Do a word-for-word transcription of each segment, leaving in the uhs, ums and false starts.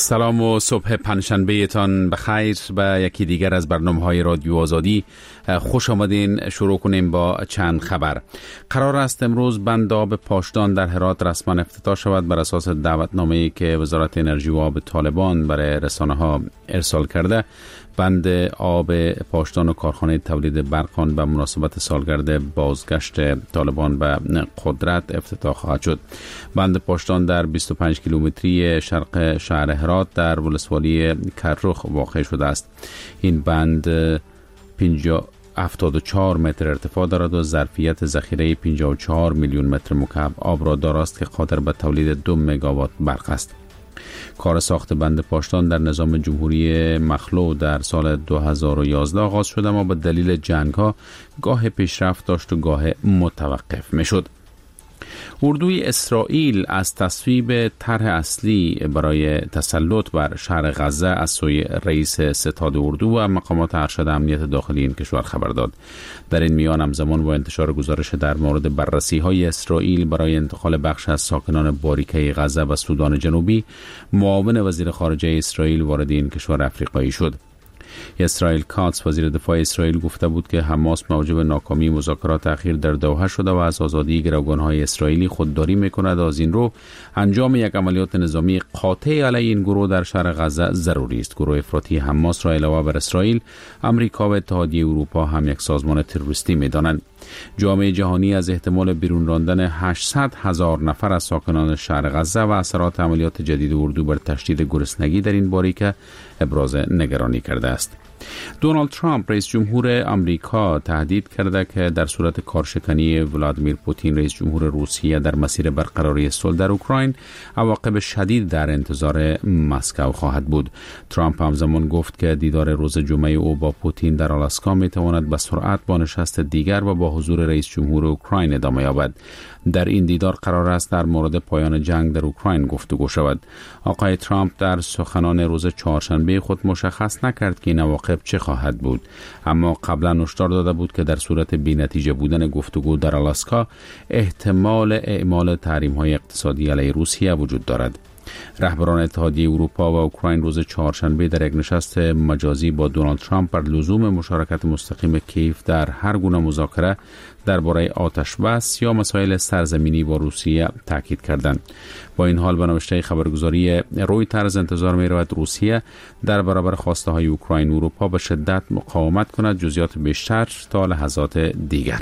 سلام و صبح پنجشنبه تان بخیر به یکی دیگر از برنامه‌های رادیو آزادی. خوش آمدین. شروع کنیم با چند خبر. قرار است امروز بند آب پاشدان در هرات رسما افتتاح شود بر اساس دعوتنامه‌ای که وزارت انرژی و آب طالبان برای رسانه‌ها ارسال کرده. بند آب پاشدان و کارخانه تولید برق آن به مناسبت سالگرد بازگشت طالبان به قدرت افتتاح خواهد شد. بند پاشدان در بیست و پنج کیلومتری شرق شهر هرات در ولسوالی کرخ واقع شده است. این بند هفتاد و چهار متر ارتفاع دارد و ظرفیت ذخیره پنجاه و چهار میلیون متر مکعب آب را دارد که قادر به تولید دو مگاوات برق است. کار ساخت بند پاشدان در نظام جمهوری مخلوع در سال دو هزار و یازده آغاز شد، اما به دلیل جنگ‌ها گاه پیشرفت داشت و گاه متوقف می‌شد. اردوی اسرائیل از تصویب طرح اصلی برای تسلط بر شهر غزه از سوی رئیس ستاد اردو و مقامات ارشد امنیت داخلی این کشور خبر داد. در این میان همزمان با انتشار گزارش در مورد بررسی‌های اسرائیل برای انتقال بخش از ساکنان باریکه غزه و سودان جنوبی، معاون وزیر خارجه اسرائیل وارد این کشور افریقایی شد. اسرائیل کاتس وزیر دفاع اسرائیل گفته بود که حماس موجب ناکامی مذاکرات اخیر در دوحه شده و از آزادی گروگان‌های اسرائیلی خودداری می‌کند. از این رو انجام یک عملیات نظامی قاطع علیه این گروه در شهر غزه ضروری است. گروه افراطی حماس را علاوه بر اسرائیل، آمریکا و اتحادیه اروپا هم یک سازمان تروریستی می‌دانند. جامعه جهانی از احتمال بیرون راندن هشتصد هزار نفر از ساکنان شهر غزه و اثرات عملیات جدید اردو بر تشدید گرسنگی در این باریکه ابراز نگرانی کرده است. دونالد ترامپ رئیس جمهور آمریکا تهدید کرده که در صورت کارشکنی ولادیمیر پوتین رئیس جمهور روسیه در مسیر برقراری صلح در اوکراین، عواقب شدید در انتظار مسکو خواهد بود. ترامپ همزمان گفت که دیدار روز جمعه او با پوتین در آلاسکا می تواند به سرعت با نشست دیگر و با حضور رئیس جمهور اوکراین ادامه یابد. در این دیدار قرار است در مورد پایان جنگ در اوکراین گفتگو شود. آقای ترامپ در سخنان روز چهارشنبه خود مشخص نکرد که این عواقب چه خواهد بود، اما قبلا هشدار داده بود که در صورت بی‌نتیجه بودن گفتگو در آلاسکا احتمال اعمال تحریم‌های اقتصادی علیه روسیه وجود دارد. رهبران اتحادیه اروپا و اوکراین روز چهارشنبه در یک نشست مجازی با دونالد ترامپ بر لزوم مشارکت مستقیم کیف در هر گونه مذاکره درباره آتش بس یا مسائل سرزمینی با روسیه تاکید کردند. با این حال به نوشته خبرگزاری رویترز انتظار می رود روسیه در برابر خواسته های اوکراین و اروپا به شدت مقاومت کند. جزئیات بیشتر تا لحظات دیگر.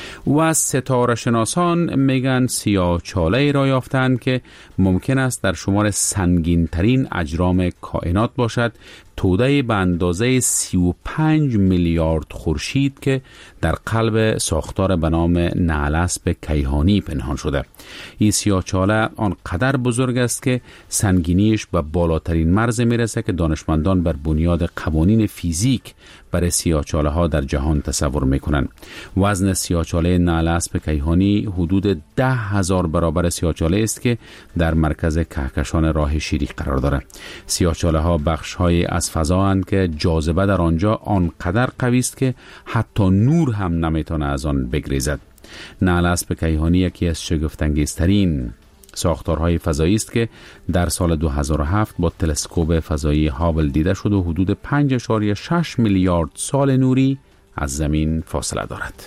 و ستاره شناسان میگن سیاه‌چاله را یافتند که ممکن است در شمار سنگین ترین اجرام کائنات باشد، توده به اندازه سی و پنج میلیارد خورشید که در قلب ساختار به نام نعل‌اسب کیهانی پنهان شده. این سیاه‌چاله آنقدر بزرگ است که سنگینیش به بالاترین مرز میرسه که دانشمندان بر بنیاد قوانین فیزیک برای سیاه‌چاله ها در جهان تصور میکنن. وزن سیاه‌چاله نعل‌اسب کیهانی حدود ده هزار برابر سیاه‌چاله است که در مرکز کهکشان راه شیری قرار دارد. سیاه‌چاله ها بخش های از فضا اند که جاذبه در آنجا آنقدر قوی است که حتی نور هم نمیتونه از آن بگریزد. نعل‌اسب کیهانی یکی از شگفت‌انگیزترین ساختارهای فضایی است که در سال دو هزار و هفت با تلسکوپ فضایی هابل دیده شد و حدود پنج ممیز شش میلیارد سال نوری از زمین فاصله دارد.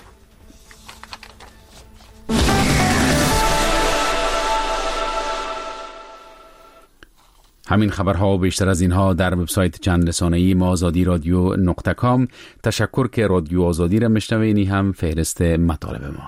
همین خبرها و بیشتر از اینها در وبسایت چند رسانه‌ای ما آزادی رادیو نقطه کام. تشکر که رادیو آزادی را میشنوید. هم فهرست مطالب ما.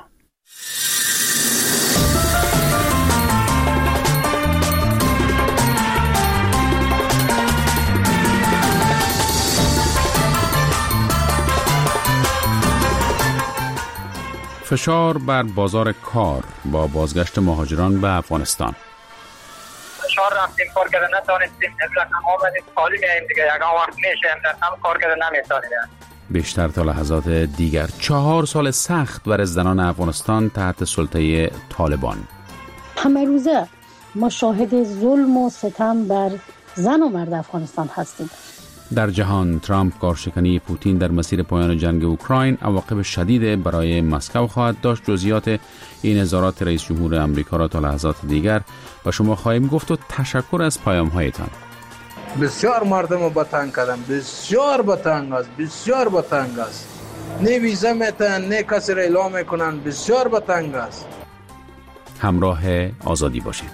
فشار بر بازار کار با بازگشت مهاجران به افغانستان. فشار رفتیم کار کرده نتانستیم، رقم آمدیم خالی میاییم دیگه، یکان وقت میشیم رقم کار کرده نمیتانیم. بیشتر تا لحظات دیگر. چهار سال سخت بر زنان افغانستان تحت سلطه طالبان. همه روزه ما شاهد ظلم و ستم بر زن و مرد افغانستان هستیم. در جهان ترامپ کارشکنی پوتین در مسیر پایان جنگ اوکراین عواقب شدید برای مسکو خواهد داشت. جزئیات این اظهارات رئیس جمهور آمریکا را تا لحظات دیگر با شما خواهیم گفت و تشکر از پیام‌هایتان. بسیار مردم به تنگ کردن، بسیار به تنگ است، بسیار به تنگ است. نه ویزا میتن، نه کسی را اعلام میکنن، بسیار به تنگ است. همراه آزادی باشید.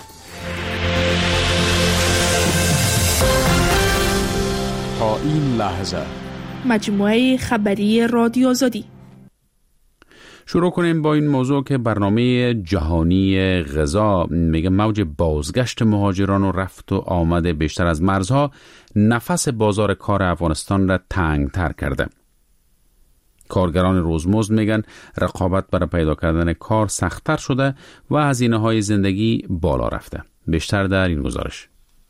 تا این لحظه مجموعه خبری رادیو آزادی. شروع کنیم با این موضوع که برنامه جهانی غذا میگه موج بازگشت مهاجران و رفت و آمد بیشتر از مرزها نفس بازار کار افغانستان را تنگ تر کرده. کارگران روزمزد میگن رقابت برای پیدا کردن کار سخت‌تر شده و هزینه‌های زندگی بالا رفته. بیشتر در این گزارش.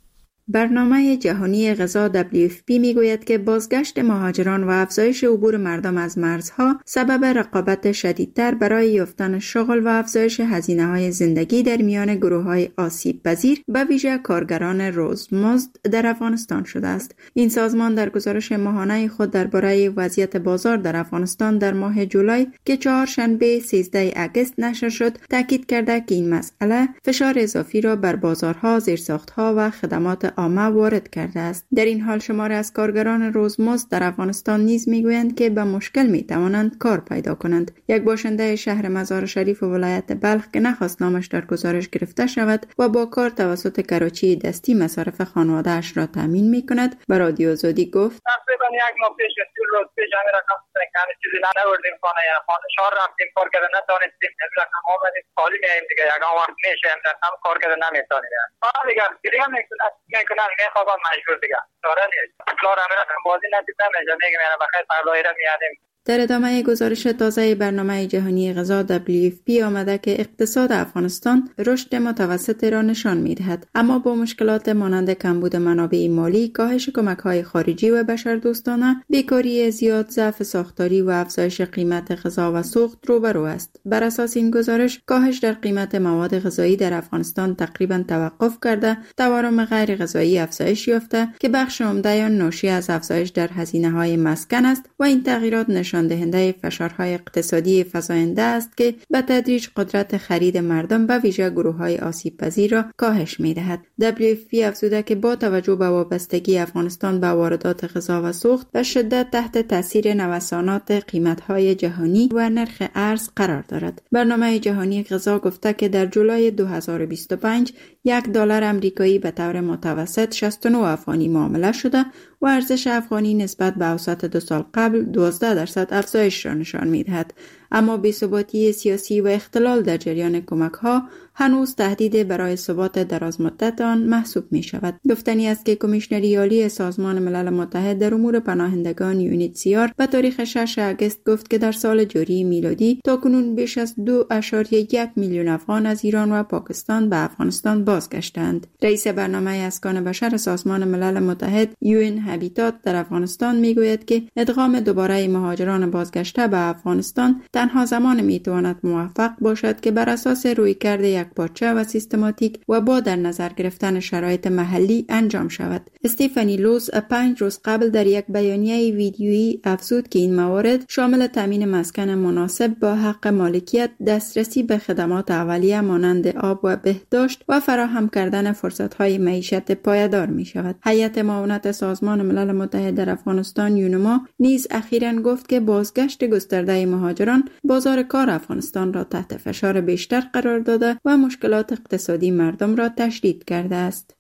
برنامه جهانی غذا دبلیو اف پی میگوید که بازگشت مهاجران و افزایش عبور مردم از مرزها سبب رقابت شدیدتر برای یافتن شغل و افزایش هزینه‌های زندگی در میان گروه‌های آسیب پذیر به ویژه کارگران روزمزد در افغانستان شده است. این سازمان در گزارش ماهانه خود درباره وضعیت بازار در افغانستان در ماه جولای که چهارشنبه سیزده آگوست نشر شد، تاکید کرده که این مسئله فشار اضافی را بر بازارها، زیرساخت‌ها و خدمات عامه وارد کرده است. در این حال شماری از کارگران روزمزد در افغانستان نیز میگویند که به مشکل میتوانند کار پیدا کنند. یک باشنده شهر مزار شریف و ولایت بلخ که نخواست نامش در گزارش گرفته شود و با کار توسط کراچی دستی مصارف خانواده‌اش را تامین میکند، به رادیو آزادی گفت: تقریبا یک ماه پیش دو روز پیش همین رقم کمی چیزی نبردیم خانه یا خانه شهر رفتیم کار کرده نتونستیم این رقم آمدیم خالی میایم دیگه. یکان وقت میشه در هم کار کرده نمیتونیم. آه دیگه دیگه میکنن میخوابم مجبور دیگه داره نیست. اطلاع همین رقم بازی ندید نمیشه میگم یعنی بخیر فردایی را میادیم. در ادامه گزارش تازه برنامه جهانی غذا دبلیو اف پی آمده که اقتصاد افغانستان رشد متوسط را نشان می‌دهد، اما با مشکلات مانند کمبود منابع مالی، کاهش کمک‌های خارجی و بشردوستانه، بیکاری زیاد، ضعف ساختاری و افزایش قیمت غذا و سوخت روبرو است. بر اساس این گزارش، کاهش در قیمت مواد غذایی در افغانستان تقریباً توقف کرده، تورم غیر غذایی افزایش یافته که بخش عمده آن ناشی از افزایش در هزینه‌های مسکن است و این تغییرات نشان دهنده فشارهای اقتصادی فزاینده است که به تدریج قدرت خرید مردم به ویژه گروه‌های آسیب پذیر را کاهش می‌دهد. دبلیو اف پی افزوده که با توجه به وابستگی افغانستان به واردات غذا و سوخت و شدت تحت تاثیر نوسانات قیمت‌های جهانی و نرخ ارز قرار دارد. برنامه جهانی غذا گفته که در جولای دو هزار و بیست و پنج یک دلار آمریکایی به طور متوسط شصت و نه افغانی معامله شده و ارزش افغانی نسبت به اوسط دو سال قبل دوازده درصد افزایش را نشان می‌دهد. اما بی‌ثباتی سیاسی و اختلال در جریان کمک‌ها هنوز تهدید برای ثبات درازمدت آن محسوب می‌شود. گفتنی است که کمیشنری عالی سازمان ملل متحد در امور پناهندگان یونیتسیار به تاریخ شش آگوست گفت که در سال جاری میلادی تاکنون بیش از دو ممیز یک میلیون افغان از ایران و پاکستان به افغانستان بازگشتند. رئیس برنامه اسکان بشر سازمان ملل متحد یو ان هابیتات در افغانستان میگوید که ادغام دوباره مهاجران بازگشته به افغانستان تنها زمان میتواند موفق باشد که بر اساس رویکرد یکپارچه و سیستماتیک و با در نظر گرفتن شرایط محلی انجام شود. استیفانی لوز پنج روز قبل در یک بیانیه ویدیویی افزود که این موارد شامل تامین مسکن مناسب با حق مالکیت، دسترسی به خدمات اولیه مانند آب و بهداشت و فراهم کردن فرصت‌های معیشت پایدار می شود. هیئت معاونت سازمان ملل متحد در افغانستان یونما نیز اخیراً گفت که بازگشت گسترده مهاجران بازار کار افغانستان را تحت فشار بیشتر قرار داده و مشکلات اقتصادی مردم را تشدید کرده است.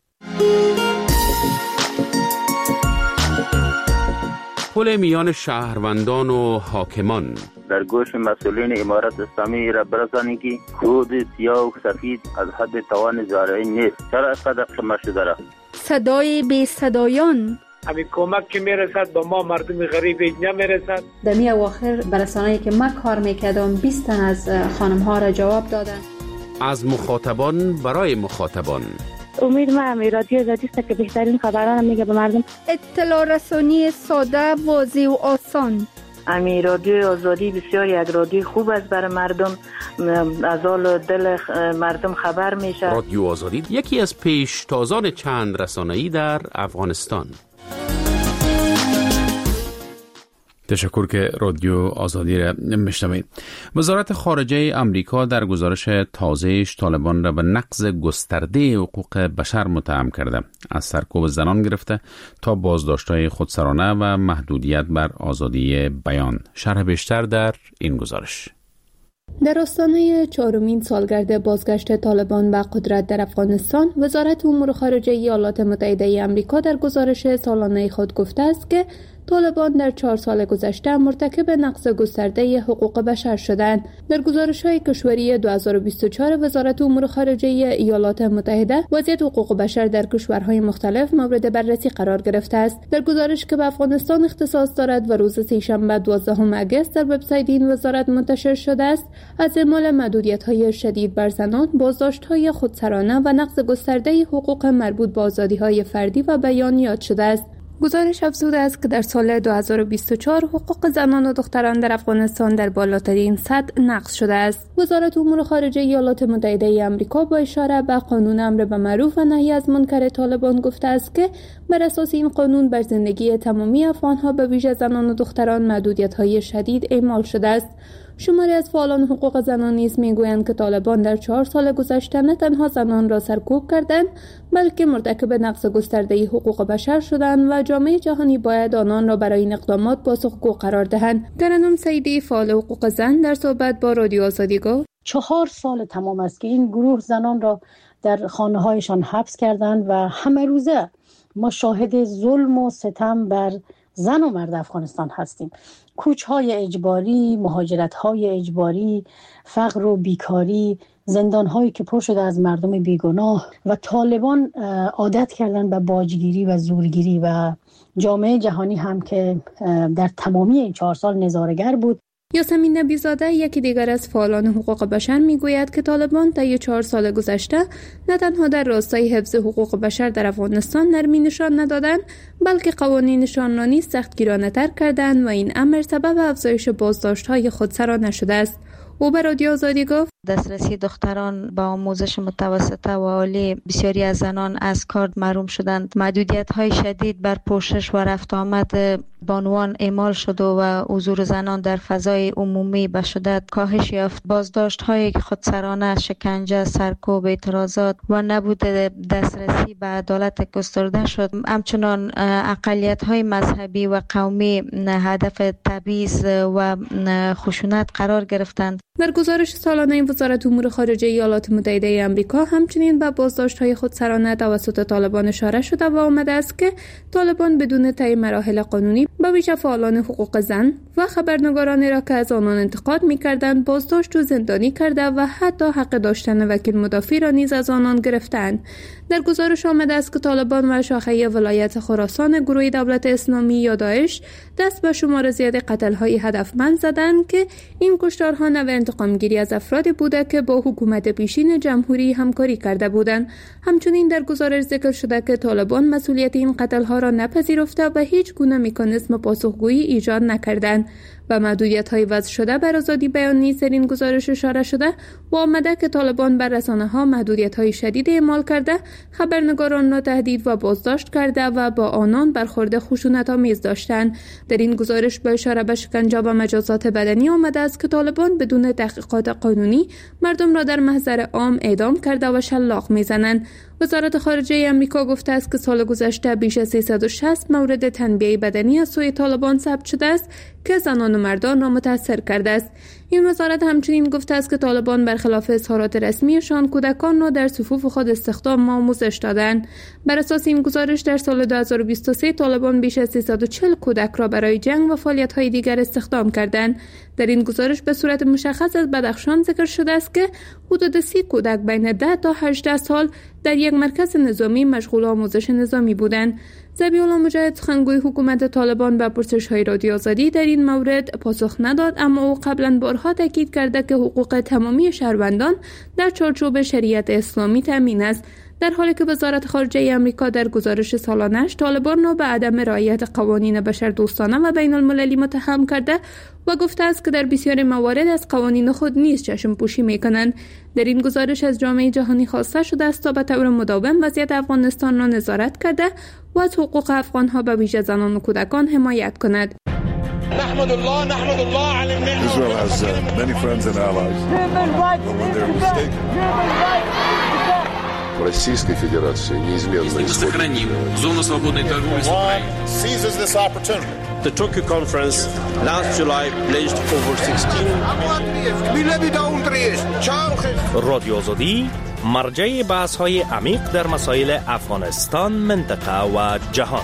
پل میان شهروندان و حاکمان در گوش مسئولین امارت اسلامی را برسانید که خود سیاه و سفید از حد توان زارعی نیست. چرا اینقدر شما شده را؟ صدای بی صدایان همین کمک که میرسد با ما مردم غریب نمیرسد. در می اواخر برسانه‌ای که من کار میکردم بیست تن از خانم ها را جواب دادن. از مخاطبان برای مخاطبان. امید ما هم رادیو آزادی است که بهترین خبران میگه به مردم. اطلاع رسانی ساده، واضح و آسان. امی رادیو آزادی بسیار یک رادیو خوب است برای مردم، از حال دل مردم خبر میشه. رادیو آزادی یکی از پیشتازان چند رسانه‌ای در افغانستان. تشکر که رادیو آزادی را میشنوید. وزارت خارجه امریکا در گزارش تازه‌اش طالبان را به نقض گسترده حقوق بشر متهم کرده، از سرکوب زنان گرفته تا بازداشت‌های خودسرانه و محدودیت بر آزادی بیان. شرح بیشتر در این گزارش. در آستانه چهارمین سالگرد بازگشت طالبان به قدرت در افغانستان، وزارت امور خارجه ایالات متحده آمریکا در گزارش سالانه خود گفته است که طالبان در چهار سال گذشته مرتکب نقض گسترده حقوق بشر شدند. در گزارش‌های کشوری دو هزار و بیست و چهار وزارت امور خارجه ایالات متحده وضعیت حقوق بشر در کشورهای مختلف مورد بررسی قرار گرفته است. در گزارش که به افغانستان اختصاص دارد و روز سه‌شنبه دوازدهم اگست در وبسایت این وزارت منتشر شده است، از اعمال محدودیت‌های شدید بر زنان، بازداشت‌های خودسرانه و نقض گسترده حقوق مربوط به آزادی‌های فردی و بیان یاد شده است. گزارش افزوده است که در سال دو هزار و بیست و چهار حقوق زنان و دختران در افغانستان در بالاترین سطح نقض شده است. وزارت امور خارجه ایالات متحده آمریکا با اشاره به قانون امر به معروف و نهی از منکر طالبان گفته است که بر اساس این قانون بر زندگی تمامی افغان‌ها به ویژه زنان و دختران محدودیت‌های شدید اعمال شده است. شماری از فعالان حقوق زنان نیز میگویند که طالبان در چهار سال گذشته نه تنها زنان را سرکوب کردند، بلکه مرتکب نقض گسترده حقوق بشر شدند و جامعه جهانی باید آنان را برای این اقدامات پاسخگو قرار دهند. ترنم سیدی، فعال حقوق زن، در صحبت با رادیو آزادی گفت: چهار سال تمام است که این گروه زنان را در خانه‌هایشان حبس کردند و همه روزه ما شاهد ظلم و ستم بر زن و مرد افغانستان هستیم. کوچ‌های اجباری، مهاجرت‌های اجباری، فقر و بیکاری، زندان‌هایی که پر شده از مردم بیگناه و طالبان عادت کردن به باجگیری و زورگیری و جامعه جهانی هم که در تمامی این چهار سال نظاره‌گر بود. یاسمین نبی‌زاده، یکی دیگر از فعالان حقوق بشر، میگوید که طالبان طی چهار سال گذشته نه تنها در راستای حفظ حقوق بشر در افغانستان نرمی نشان ندادند، بلکه قوانینشان را نیز سختگیرانه‌تر کردند و این امر سبب افزایش بازداشت‌های خودسرانه شده است. او به رادیو آزادی گفت: دسترسی دختران با آموزش متوسطه و عالی، بسیاری از زنان از کار محروم شدند. محدودیت‌های شدید بر پوشش و رفت آمد بانوان اعمال شد و حضور زنان در فضای عمومی به شدت کاهش یافت. بازداشت‌های خودسرانه، شکنجه، سرکوب، اعتراضات و نبود دسترسی به عدالت گسترده شد. همچنان اقلیت‌های مذهبی و قومی هدف تبعیض و خشونت قرار گرفتند. در گزارش سالانه وزارت امور خارجه ایالات متحده آمریکا همچنین به بازداشت‌های خودسرانه توسط طالبان اشاره شده و آمده است که طالبان بدون طی مراحل قانونی به ویژه فعالان حقوق زن و خبرنگارانی را که از آنان انتقاد می‌کردند بازداشت و زندانی کرده و حتی حق داشتن وکیل مدافع را نیز از آنان گرفتند. در گزارش آمده است که طالبان و شاخه ولایت خراسان گروه دولت اسلامی یا داعش دست به شمار زیاد قتل‌های هدفمند زدند که این کشتارها نوع انتقامگیری از افرادی بوده که با حکومت پیشین جمهوری همکاری کرده بودند. همچنین در گزارش ذکر شده که طالبان مسئولیت این قتل‌ها را نپذیرفته و هیچ گونه مکانیزم پاسخگویی ایجاد نکردند. و محدودیت‌های وضع شده بر آزادی بیان نیز در این گزارش اشاره شده و آمده که طالبان بر رسانه‌ها محدودیت‌های شدید اعمال کرده، خبرنگاران را تهدید و بازداشت کرده و با آنان برخورد خشونت‌آمیز داشتند. در این گزارش با اشاره به شکنجه و مجازات بدنی آمده است که طالبان بدون تحقیقات قانونی مردم را در محضر عام اعدام کرده و شلاق می‌زنند. وزارت خارجه آمریکا گفته است که سال گذشته بیش از سیصد و شصت مورد تنبیه بدنی از سوی طالبان ثبت شده است که زنان و مردان را متاثر کرده است. این وزارت همچنین گفته است که طالبان برخلاف اظهارات رسمیشان کودکان را در صفوف خود استخدام و آموزش دادند. بر اساس این گزارش در سال دو هزار و بیست و سه طالبان بیش از سیصد و چهل کودک را برای جنگ و فعالیت‌های دیگر استخدام کردند. در این گزارش به صورت مشخص از بدخشان ذکر شده است که حدود سی کودک بین ده تا هجده سال در یک مرکز نظامی مشغول آموزش نظامی بودند. ذبیح الله مجاهد، سخنگوی حکومت طالبان، به پرسش‌های رادیو آزادی در این مورد پاسخ نداد، اما او قبلا بارها تاکید کرده که حقوق تمامی شهروندان در چارچوب شریعت اسلامی تامین است، در حالی که وزارت خارجه آمریکا در گزارش سالانه‌اش طالبان را به عدم رعایت قوانین بشردوستانه و بین المللی متهم کرده و گفته است که در بسیاری موارد از قوانین خود نیز چشم پوشی می‌کنند. در این گزارش از جامعه جهانی خواسته شده است تا به طور مداوم وضعیت افغانستان را نظارت کرده و از حقوق افغان‌ها به ویژه زنان و کودکان حمایت کند. نحمد الله نحمد الله على النعمة. Israel has uh, many friends and allies. But when they're mistaken. Российской Федерации неизменно сохраним зону свободной торговли с Украиной. Seizes this opportunity. The Tokyo conference last July pledged over sixteen. رادیو آزادی مرجع بحث‌های عمیق در مسائل افغانستان، منطقه و جهان.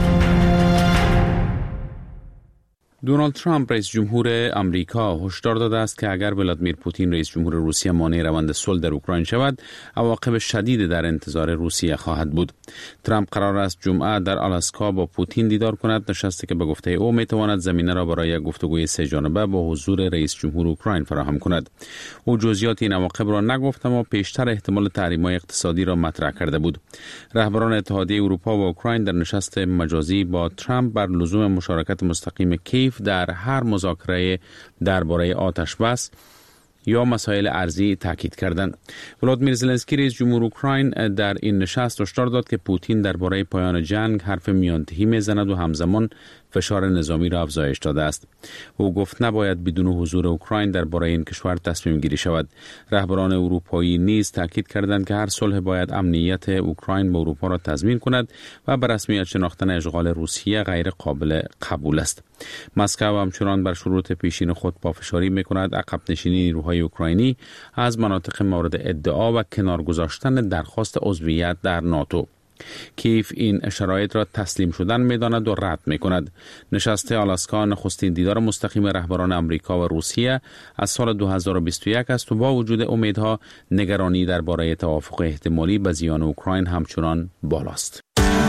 دونالد ترامپ رئیس جمهور آمریکا هشدار داده است که اگر ولادیمیر پوتین رئیس جمهور روسیه مانع روند صلح در اوکراین شود، عواقب شدید در انتظار روسیه خواهد بود. ترامپ قرار است جمعه در آلاسکا با پوتین دیدار کند، نشستی که به گفته او میتواند زمینه را برای گفتگوی سه جانبه با حضور رئیس جمهور اوکراین فراهم کند. او جزئیات این عواقب را نگفت، اما پیشتر احتمال تحریم‌های اقتصادی را مطرح کرده بود. رهبران اتحادیه اروپا و اوکراین در نشست مجازی با ترامپ بر لزوم مشارکت مستقیم کیف در هر مذاکره درباره آتش بس یا مسائل ارضی تاکید کردند. ولادیمیر زلنسکی رئیس جمهور اوکراین در این نشست هشدار داد که پوتین درباره پایان جنگ حرف میانتهی میزند و همزمان فشار نظامی را افزایش داده است. او گفت نباید بدون حضور اوکراین درباره این کشور تصمیم گیری شود. رهبران اروپایی نیز تاکید کردند که هر صلح باید امنیت اوکراین به اروپا را تضمین کند و به رسمیت شناختن اشغال روسیه غیر قابل قبول است. مسکو همچنان بر شروط پیشین خود پافشاری می‌کند عقب نشینی نیروهای اوکراینی از مناطق مورد ادعا و کنار گذاشتن درخواست عضویت در ناتو. کیف این شرایط را تسلیم شدن می‌داند و رد می‌کند. نشست آلاسکا نخستین دیدار مستقیم رهبران آمریکا و روسیه از سال دو هزار و بیست و یک است و با وجود امیدها نگرانی درباره توافق احتمالی به زیان اوکراین همچنان بالاست.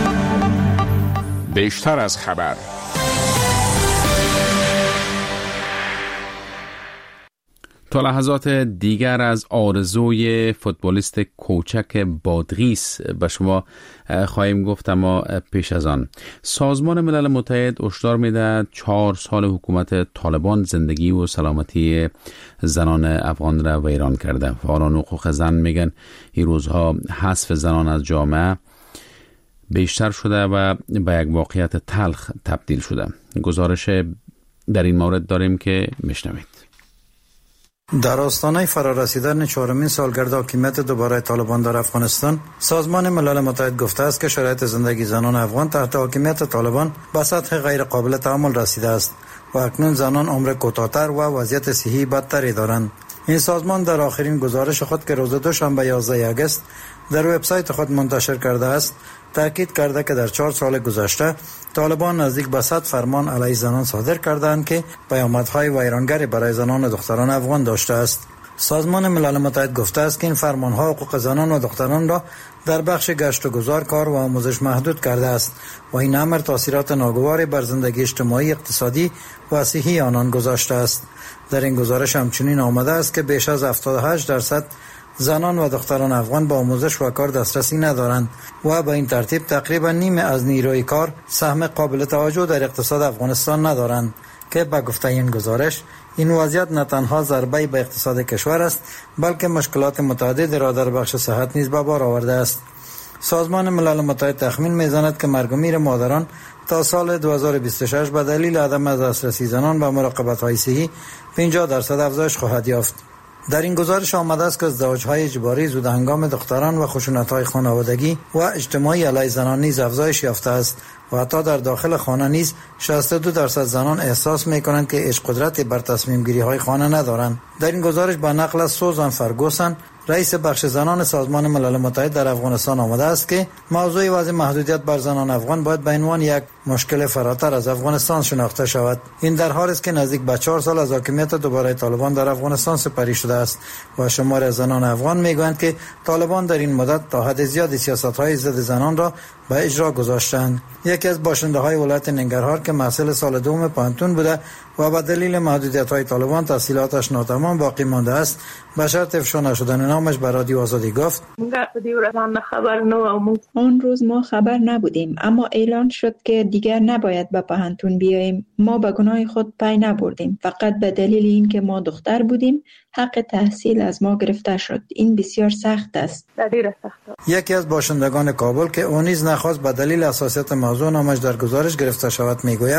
بیشتر از خبر. تا لحظات دیگر از آرزوی فوتبالیست کوچک بادغیس به شما خواهیم گفت، اما پیش از آن سازمان ملل متحد هشدار می‌دهد چهار سال حکومت طالبان زندگی و سلامتی زنان افغان را ویران کرده. فعالان حقوق زن میگن این روزها حذف زنان از جامعه بیشتر شده و به یک واقعیت تلخ تبدیل شده. گزارش در این مورد داریم که میشنوید. در آستانه فرارسیدن چهارمین سالگرد حاکمیت دوباره طالبان در افغانستان، سازمان ملل متحد گفته است که شرایط زندگی زنان افغان تحت حاکمیت طالبان به سطح غیر قابل تحمل رسیده است و اکنون زنان عمر کوتاه‌تر و وضعیت صحی بدتری دارند. این سازمان در آخرین گزارش خود که روز دوشنبه یازده آگوست در وبسایت خود منتشر کرده است، تاکید کرده که در چهار سال گذشته طالبان نزدیک به صد فرمان علیه زنان صادر کردند که پیامدهای ویرانگری برای زنان و دختران افغان داشته است. سازمان ملل متحد گفته است که این فرمانها حقوق زنان و دختران را در بخش گشت و گذار، کار و آموزش محدود کرده است و این امر تاثیرات ناگواری بر زندگی اجتماعی، اقتصادی و صحی آنان گذاشته است. در این گزارش همچنین آمده است که بیش از هفتاد و هشت درصد زنان و دختران افغان با آموزش و کار دسترسی ندارند و به این ترتیب تقریبا نیمه از نیروی کار سهم قابل توجه در اقتصاد افغانستان ندارند که به گفته این گزارش این وضعیت نه تنها ضربه به اقتصاد کشور است، بلکه مشکلات متعددی را در بخش صحت نیز به بار آورده است. سازمان ملل متحد تخمین می‌زند که مرگ و میر مادران تا سال دو هزار و بیست و شش به دلیل عدم دسترسی زنان به مراقبت‌های صحی پنجاه درصد افزایش خواهد یافت. در این گزارش آمده است که ازدواج‌های اجباری، زود هنگام دختران و خشونت‌های خانوادگی و اجتماعی علیه زنان نیز افزایش یافته است و حتی در داخل خانه نیز شصت و دو درصد زنان احساس می‌کنند که هیچ قدرتی بر تصمیم گیری‌های خانه ندارند. در این گزارش به نقل از سوزان فرگوسن، رئیس بخش زنان سازمان ملل متحد در افغانستان آمده است که موضوع وضع محدودیت بر زنان افغان باید به عنوان یک مشکل فراتر از افغانستان شناخته شود. این در حالی است که نزدیک به چهار سال از حاکمیت دوباره طالبان در افغانستان سپری شده است و شمار از زنان افغان میگویند که طالبان در این مدت تا حد زیادی سیاست‌های ضد زنان را به اجرا گذاشتند. یکی از باشنده‌های ولایت ننگرهار که محصل سال دوم پانتون بوده و به دلیل محدودیت‌های طالبان تحصیلاتش ناتمام باقی مانده است، به شرط افشا نشدن نامش به رادیو آزادی گفت: آن روز ما خبر نبودیم، اما اعلان شد که دیگر نباید به پهنتون بیاییم. ما به گناه خود پی نبردیم، فقط به دلیل اینکه ما دختر بودیم حق تحصیل از ما گرفته شد. این بسیار سخت است. یکی از باشندگان کابل که او نیز نخواست به دلیل حساسیت موضوع نامش در گزارش گرفته شود میگوید: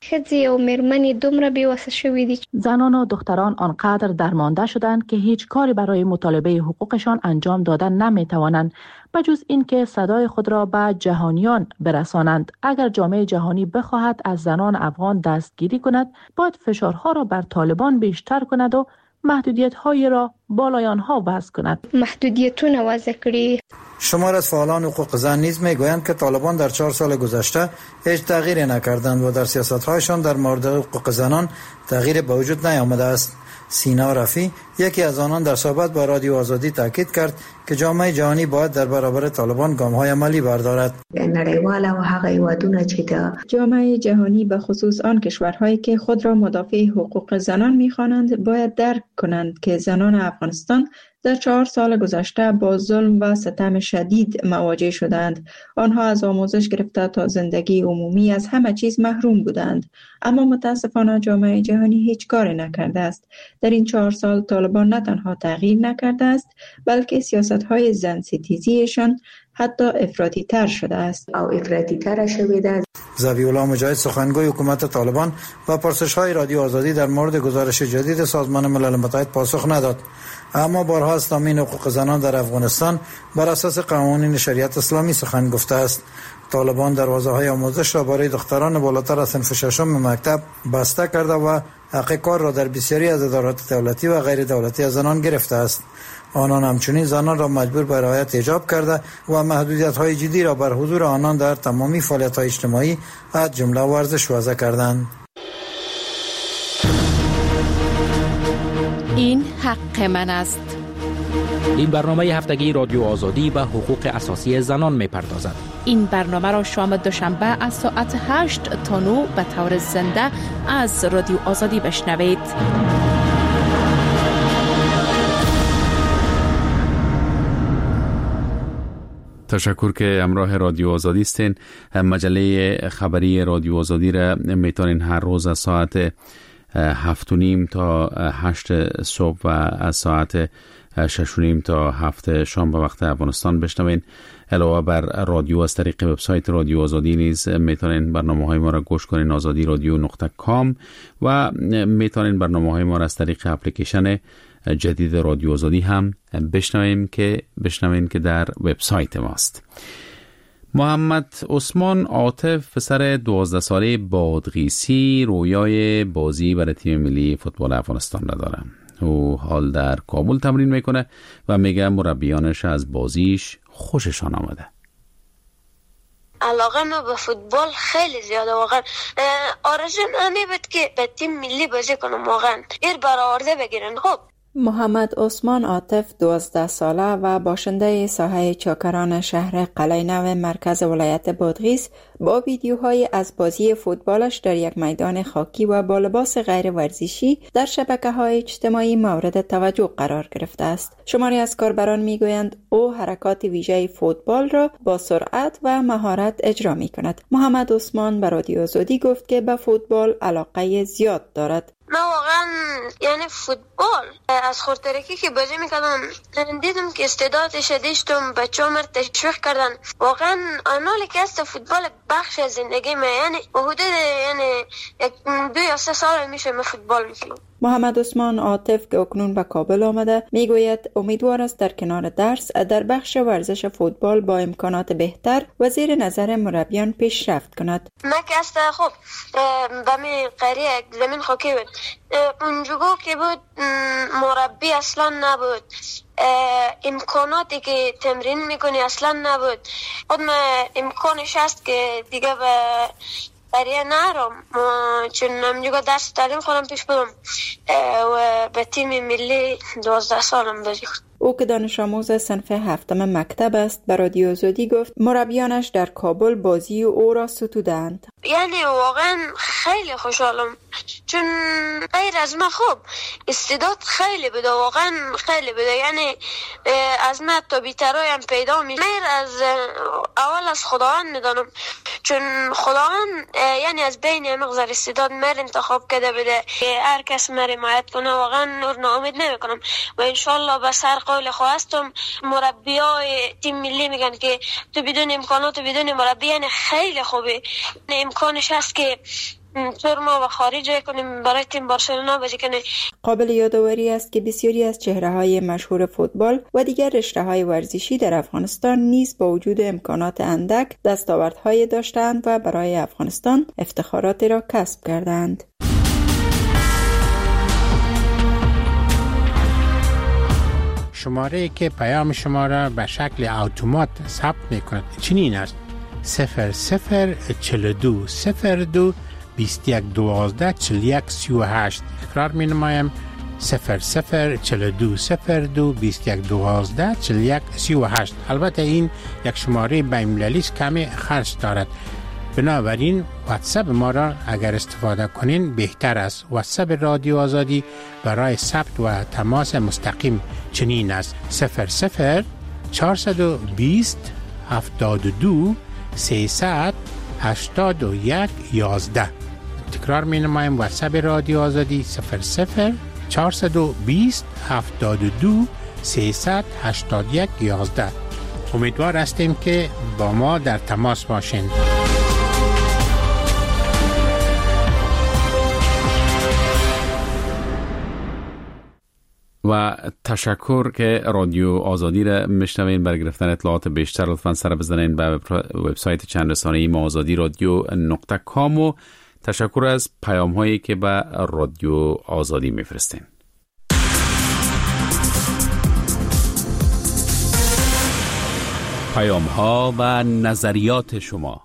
خزی و مرمنی دومره بیوسه شوی دی. زنان و دختران آنقدر درمانده شدند که هیچ کاری برای مطالبه حقوقشان انجام دادن نمیتوانند بجز اینکه صدای خود را به جهانیان برسانند. اگر جامعه جهانی بخواهد از زنان افغان دستگیری کند، باید فشارها را بر طالبان بیشتر کند و محدودیت‌های را بالای آنها وضع کند. محدودیتونه وضع کړي. شمار از فعالان حقوق زن نیز میگویند که طالبان در چهار سال گذشته هیچ تغییری نکردند و در سیاست‌هایشان در مورد حقوق زنان تغییری به وجود نیامده است. سینا رفی یکی از آنان در صحبت با رادیو آزادی تاکید کرد که جامعه جهانی باید در برابر طالبان گام‌های عملی بردارد. نړیواله او هغه هیوادونه چې د جامعه جهانی به خصوص آن کشورهایی که خود را مدافع حقوق زنان می‌خوانند باید درک کنند که زنان افغانستان در چهار سال گذشته با ظلم و ستم شدید مواجه شدند. آنها از آموزش گرفته تا زندگی عمومی از همه چیز محروم بودند. اما متاسفانه جامعه جهانی هیچ کاری نکرده است. در این چهار سال طالبان نه تنها تغییر نکرده است، بلکه سیاست‌های زن ستیزیشان حتی افراطی تر شده است. او افراطی تر شده است. ذبیح الله مجاهد سخنگوی حکومت طالبان و پرسش‌های رادیو آزادی در مورد گزارش جدید سازمان ملل متحد پاسخ نداد. اما بارها از تامین حقوق زنان در افغانستان بر اساس قوانین شریعت اسلامی سخن گفته است. طالبان دروازه‌های آموزش را برای دختران بالاتر از صنف ششم مکتب بسته کرده و حق کار را در بسیاری از ادارات دولتی و غیر دولتی از زنان گرفته است. آنان همچنین زنان را مجبور به رعایت حجاب کرده و محدودیت‌های جدی را بر حضور آنان در تمامی فعالیت‌های اجتماعی از جمله ورزش وضع کردند. این حق من است. این برنامه هفتگی رادیو آزادی به حقوق اساسی زنان می‌پردازد. این برنامه را شام دوشنبه از ساعت هشت تا نه به طور زنده از رادیو آزادی بشنوید. تشکر که همراه رادیو آزادی هستین. مجله خبری رادیو آزادی را میتونین هر روز از ساعت هفت و نیم تا هشت صبح و از ساعت شش و نیم تا هفت شام به وقت افغانستان بشنوین. علاوه بر رادیو از طریق وبسایت رادیو آزادی نیز میتونین برنامه های ما را گوش کنین، آزادی رادیو نقطه کام، و میتونین برنامه های ما را از طریق اپلیکیشن جدید رادیو آزادی هم بشنویم که بشنوین که در وبسایت ماست. محمد عثمان عاطف پسر دوازده ساله بادغیسی رویای بازی برای تیم ملی فوتبال افغانستان را داره. او حال در کابل تمرین میکنه و میگه مربیانش از بازیش خوششان آمده. علاقه ما به فوتبال خیلی زیاده واقعا. آرزو من بود که به تیم ملی بازی کنم واقعا. ایر برآورده بگیرن. خب محمد عثمان عاطف دوازده ساله و باشنده ساحه چاکران شهر قلعه‌نو مرکز ولایت بادغیس با ویدیوهای از بازی فوتبالش در یک میدان خاکی و با لباس غیر ورزشی در شبکه‌های اجتماعی مورد توجه قرار گرفته است. شماری از کاربران میگویند او حرکات ویژه فوتبال را با سرعت و مهارت اجرا می‌کند. محمد عثمان به رادیو آزادی گفت که به فوتبال علاقه زیاد دارد. من واقعا یعنی فوتبال از خورترکی که بازی میکردم دیدم که استعدادش داشتم، بچه هم تشویق کردن. واقعا آنالی که است فوتبال بخش از زندگی من، یعنی حدود یعنی دو یا سه سال میشه من فوتبال میکنم. محمد عثمان عاطف که اکنون به کابل آمده میگوید امیدوار است در کنار درس در بخش ورزش فوتبال با امکانات بهتر و زیر نظر مربیان پیشرفت کند. من که است خب به می قریه زمین خاکی بود، اونجا که بود مربی اصلا نبود، امکاناتی که تمرین میکنی اصلا نبود. خود من امکانش هست که دیگه به برای نرم چون نمیگه درس تعلیم خودم پیش بدم و به تیم ملی دوازده سالم بازی کنم. او که دانش آموز صنف هفتم مکتب است به رادیو آزادی گفت مربیانش در کابل بازی او را ستودند. یعنی واقعا خیلی خوشحالم چون غیر از من خوب استعداد خیلی بده، واقعا خیلی بده. یعنی از من تا بیترای هم پیدا می غیر از اول از خداوند میدانم چون خداوند یعنی از بین همه غزر استعداد مر انتخاب کرده بده. هر کس مر حمایت کنه واقعا نور ناامید نمیکنم و انشالله به سر قول خواستم. مربیای تیم ملی میگن که تو بدون امکانات و بدون مربی یعنی خیلی خوبه. امکانش هست که چهار ماه و خارج کنیم برای تیم بارسلونا بازی کنیم. قابل یادآوری است که بسیاری از چهره‌های مشهور فوتبال و دیگر رشته‌های ورزشی در افغانستان نیز با وجود امکانات اندک دستاوردهای داشتند و برای افغانستان افتخارات را کسب کردند. شماره که پیام شما را به شکل اتومات ثبت می‌کند چنین است: صفر صفر چهل و دو صفر دو بیست و یک دوازده چهل و یک سی و هشت. تکرار می‌نمایم: صفر صفر چهل و دو صفر دو بیست و یک دوازده چهل و یک سی و هشت. البته این یک شماره بین‌المللی است، کمی خرج دارد، بنابراین واتساپ ما را اگر استفاده کنین بهتر است. واتساپ رادیو آزادی برای ثبت و تماس مستقیم چنین است: صفر صفر چهارصد و بیست هفتاد و دو سیصد هشتاد و یک یازده. تکرار می نمایم: واتساپ رادیو آزادی صفر صفر چهارصد و بیست هفتاد و دو سیصد هشتاد و یک یازده. امیدوار هستیم که با ما در تماس باشین. و تشکر که رادیو آزادی را میشنوین. برای گرفتن اطلاعات بیشتر لطفاً سر بزنین به وبسایت چند رسانه‌ای ما آزادی رادیو نقطه کام و تشکر از پیام هایی که به رادیو آزادی میفرستین. پیام ها و نظریات شما.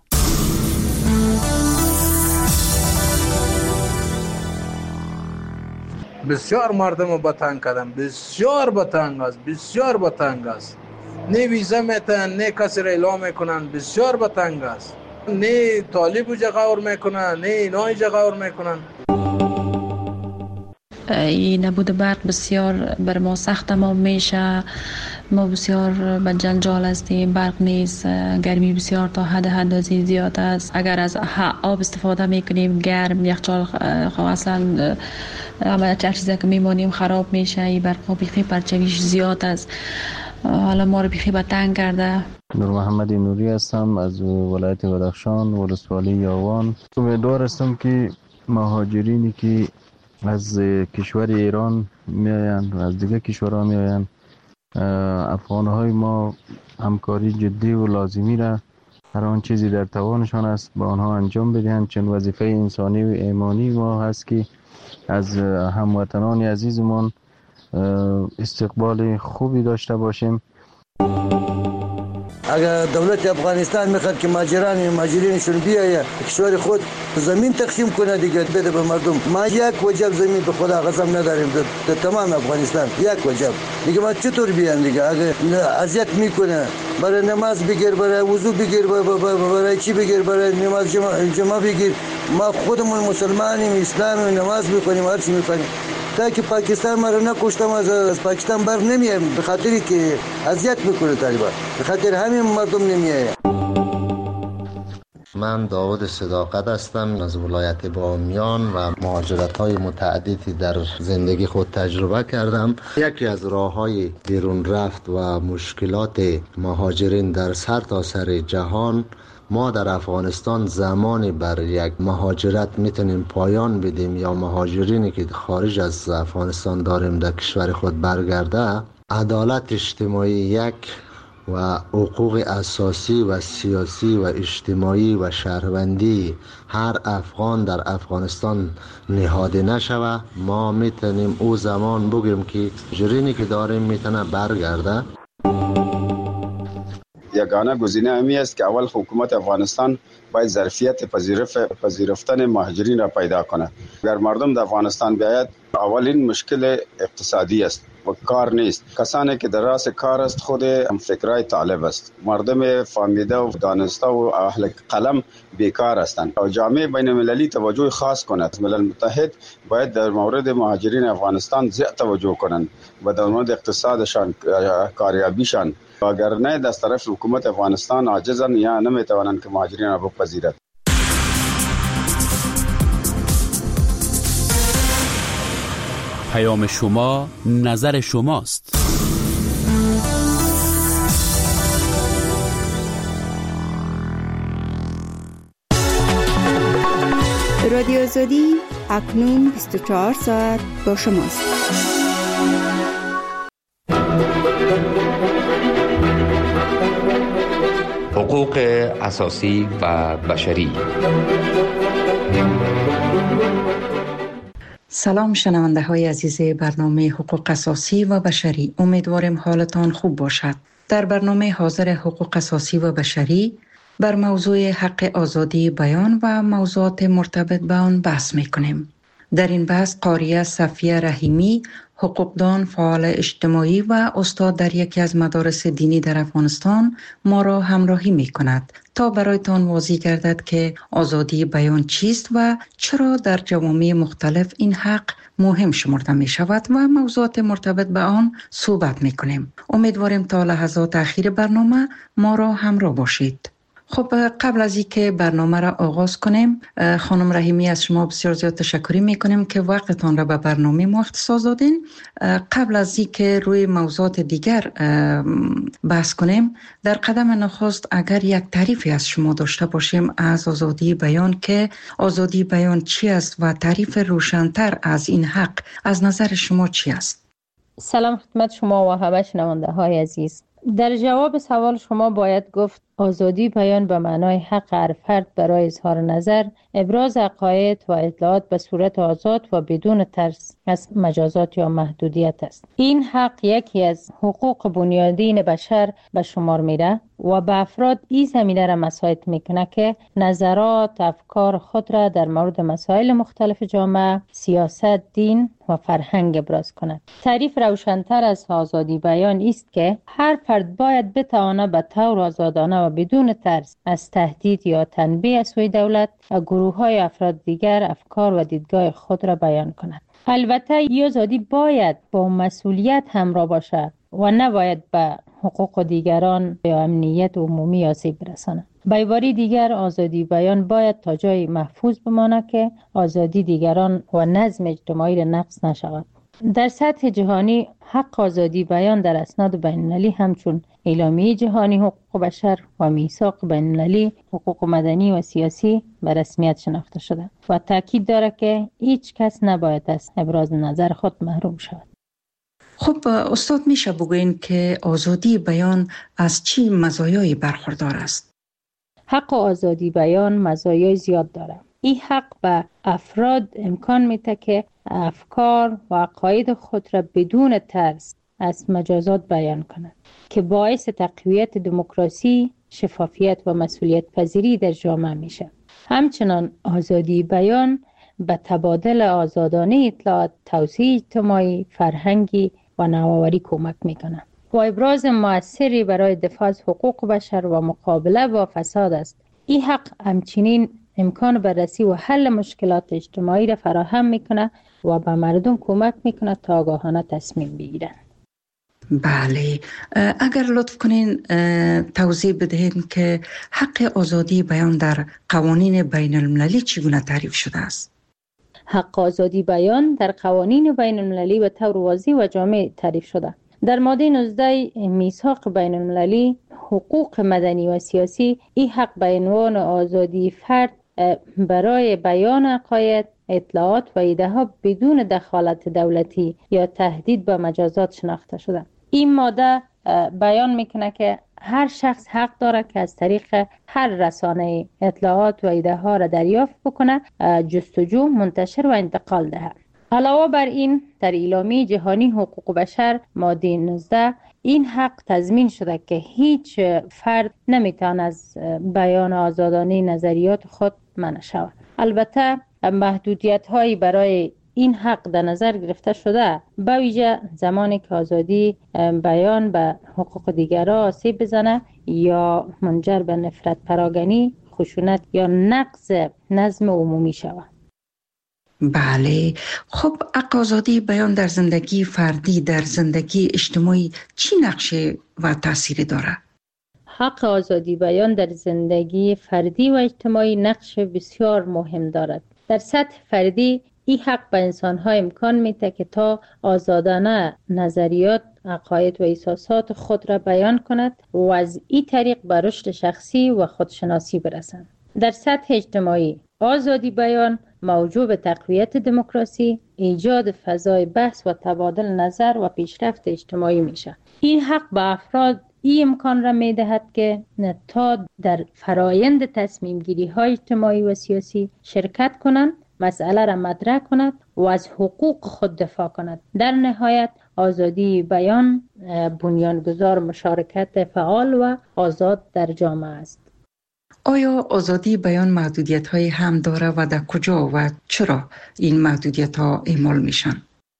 بسیار مردم رو بتنگ کردن، بسیار بتنگ است، بسیار بتنگ است. نه ویزا میتن، نه کسی را اعلام میکنن، بسیار بتنگ است. نه طالب جا غور میکنن، نه اینا جا غور میکنن. این نبود برق بسیار بر ما سخت تمام میشه. ما بسیار به جنجال هستیم، برق نیست، گرمی بسیار تا حد حدی زیاد است. اگر از آب استفاده میکنیم گرم، یخچال اصلا همه چیزی که میمانیم خراب میشه. این برق بیخی پرچویش زیاد است، حالا ما رو بیخی به تنگ کرده. نور محمد نوری هستم از ولایت بدخشان، ولسوالی یاوان. امیدوار هستم که مهاجرینی که از کشور ایران میآیند و از دیگه کشورها میآیند، افغانهای ما همکاری جدی و لازمی را هر آن چیزی در توانشان است با آنها انجام بدهند، چون وظیفه انسانی و ایمانی ما هست که از هموطنان عزیزمان استقبال خوبی داشته باشیم. اگر دولت افغانستان میخواد که مهاجران مهاجرینشون بیاید کشور خود زمین تقسیم کنه دیگه بده به مردم. ما یک وجب زمین به خدا قسم نداریم در تمام افغانستان، یک وجب دیگه. ما چطور بیان دیگه؟ اگر اذیت میکنه برای نماز بگیر، برای وضو بگیر، برای چی بگیر، برای نماز جمعه, جمعه بگیر. ما خودمون مسلمانیم، اسلامی، نماز میکنیم، هر چی میکنیم. تا که پاکستان ما رو نکشتم از پاکستان بر نمیایم به خاطری که اذیت میکنه طالبان، به خاطر همین مردم نمیایم. من داود صداقت هستم از ولایت بامیان و مهاجرت‌های متعددی در زندگی خود تجربه کردم. یکی از راه‌های بیرون رفت و مشکلات مهاجرین در سرتاسر جهان، ما در افغانستان زمانی بر یک مهاجرت میتونیم پایان بدیم یا مهاجرینی که خارج از افغانستان داریم در کشور خود برگرده، عدالت اجتماعی یک و حقوق اساسی و سیاسی و اجتماعی و شهروندی هر افغان در افغانستان نهاده نشوه، ما میتونیم او زمان بگیم که مهاجرینی که داریم میتونه برگرده. یگانه گزینه همی است که اول حکومت افغانستان باید ظرفیت پذیرفتن مهاجرین را پیدا کند. اگر مردم در افغانستان بیاید، اولین مشکل اقتصادی است و کار نیست. کسانی که در راس کار است خود هم فکرای طالب است. مردم فهمیده و دانسته و اهل قلم بیکار هستند. و جامعه بین المللی توجه خاص کند. ملل متحد باید در مورد مهاجرین افغانستان زیاد توجه کنند و در مورد اقتصادشان، کاریابیشان. اگر نه از طرف حکومت افغانستان عاجزن یا نمیتوانند که مهاجرین را بپذیرد. پیام شما نظر شماست. رادیو آزادی اکنون بیست و چهار ساعت با شماست. حقوق اساسی و بشری. سلام شنونده های عزیز برنامه حقوق اساسی و بشری، امیدوارم حالتان خوب باشد. در برنامه حاضر حقوق اساسی و بشری بر موضوع حق آزادی بیان و موضوعات مرتبط به آن بحث میکنیم. در این بحث قاریه صفیه رحیمی، حقوقدان، فعال اجتماعی و استاد در یکی از مدارس دینی در افغانستان ما را همراهی می کند تا برایتان واضح گردد که آزادی بیان چیست و چرا در جوامع مختلف این حق مهم شمرده می شود و موضوعات مرتبط به آن صحبت می کنیم. امیدواریم تا لحظات اخیر برنامه ما را همراه باشید. خب قبل از اینکه برنامه را آغاز کنیم، خانم رحیمی از شما بسیار زیاد تشکر میکنیم که وقتتان را به برنامه ما اختصاص دادین. قبل از اینکه روی موضوعات دیگر بحث کنیم، در قدم نخست اگر یک تعریفی از شما داشته باشیم از آزادی بیان، که آزادی بیان چی است و تعریف روشن‌تر از این حق از نظر شما چی است؟ سلام خدمت شما و همه شنونده های عزیز. در جواب سوال شما باید گفت آزادی بیان به معنای حق هر فرد برای اظهار نظر، ابراز عقاید و اطلاعات به صورت آزاد و بدون ترس از مجازات یا محدودیت است. این حق یکی از حقوق بنیادین بشر به شمار میره و به افراد این زمینه را مساعد میکنه که نظرات، افکار خود را در مورد مسائل مختلف جامعه، سیاست، دین و فرهنگ ابراز کند. تعریف روشن‌تر از آزادی بیان است که هر فرد باید بتواند به طور آزادانه و بدون ترس از تهدید یا تنبیه از سوی دولت و گروه‌های افراد دیگر افکار و دیدگاه خود را بیان کند. البته این آزادی باید با مسئولیت همراه باشد و نباید به حقوق دیگران یا امنیت عمومی آسیب برساند. به عبارت دیگر، آزادی بیان باید تا جای محفوظ بماند که آزادی دیگران و نظم اجتماعی را نقض نشود. در سطح جهانی حق آزادی بیان در اسناد بین‌المللی همچون اعلامیه جهانی حقوق بشر و میثاق بین‌المللی حقوق مدنی و سیاسی به رسمیت شناخته شده و تاکید دارد که هیچ کس نباید از ابراز نظر خود محروم شود. خب استاد، میشه بگوین که آزادی بیان از چی مزایایی برخوردار است؟ حق آزادی بیان مزایای زیاد دارد. این حق به افراد امکان میده که افکار و عقاید خود را بدون ترس از مجازات بیان کنند که باعث تقویت دموکراسی، شفافیت و مسئولیت پذیری در جامعه میشه. همچنان آزادی بیان به تبادل آزادانه اطلاعات، توسعه اجتماعی، فرهنگی و نوآوری کمک میکنه و ابراز مؤثری برای دفاع از حقوق بشر و مقابله با فساد است. این حق همچنین امکان بررسی و حل مشکلات اجتماعی را فراهم میکنه و به مردم کمک میکنه تا آگاهانه تصمیم بگیرن. بله، اگر لطف کنین توضیح بدهید که حق آزادی بیان در قوانین بین المللی چگونه تعریف شده است؟ حق آزادی بیان در قوانین بین المللی به طور واضح و جامع تعریف شده. در ماده نوزده میثاق بین المللی حقوق مدنی و سیاسی این حق به عنوان آزادی فرد برای بیان عقاید، اطلاعات و ایده ها بدون دخالت دولتی یا تهدید به مجازات شناخته شده. این ماده بیان میکنه که هر شخص حق داره که از طریق هر رسانه اطلاعات و ایده ها را دریافت بکنه، جستجو، منتشر و انتقال دهد. علاوه بر این، در اعلامیه جهانی حقوق بشر ماده نوزده این حق تضمین شده که هیچ فرد نمیتواند از بیان آزادانه نظریات خود منع شود. البته محدودیت هایی برای این حق در نظر گرفته شده، به ویژه زمانی که آزادی بیان به حقوق دیگران آسیب بزنه یا منجر به نفرت پراگنی، خشونت یا نقض نظم عمومی شود. بله، خب حق آزادی بیان در زندگی فردی، در زندگی اجتماعی چی نقشه و تأثیری داره؟ حق آزادی بیان در زندگی فردی و اجتماعی نقش بسیار مهم دارد. در سطح فردی این حق به انسان‌ها امکان میده که تا آزادانه نظریات، عقاید و احساسات خود را بیان کند و از این طریق به رشد شخصی و خودشناسی برسند. در سطح اجتماعی آزادی بیان موجب تقویت دموکراسی، ایجاد فضای بحث و تبادل نظر و پیشرفت اجتماعی میشه. این حق به افراد این امکان را میدهد که تا در فرایند تصمیم گیری های اجتماعی و سیاسی شرکت کنند، مسئله را مطرح کند و از حقوق خود دفاع کند. در نهایت آزادی بیان بنیانگذار مشارکت فعال و آزاد در جامعه است. آیا آزادی بیان محدودیت های هم داره و در کجا و چرا این محدودیت ها اعمال میشن؟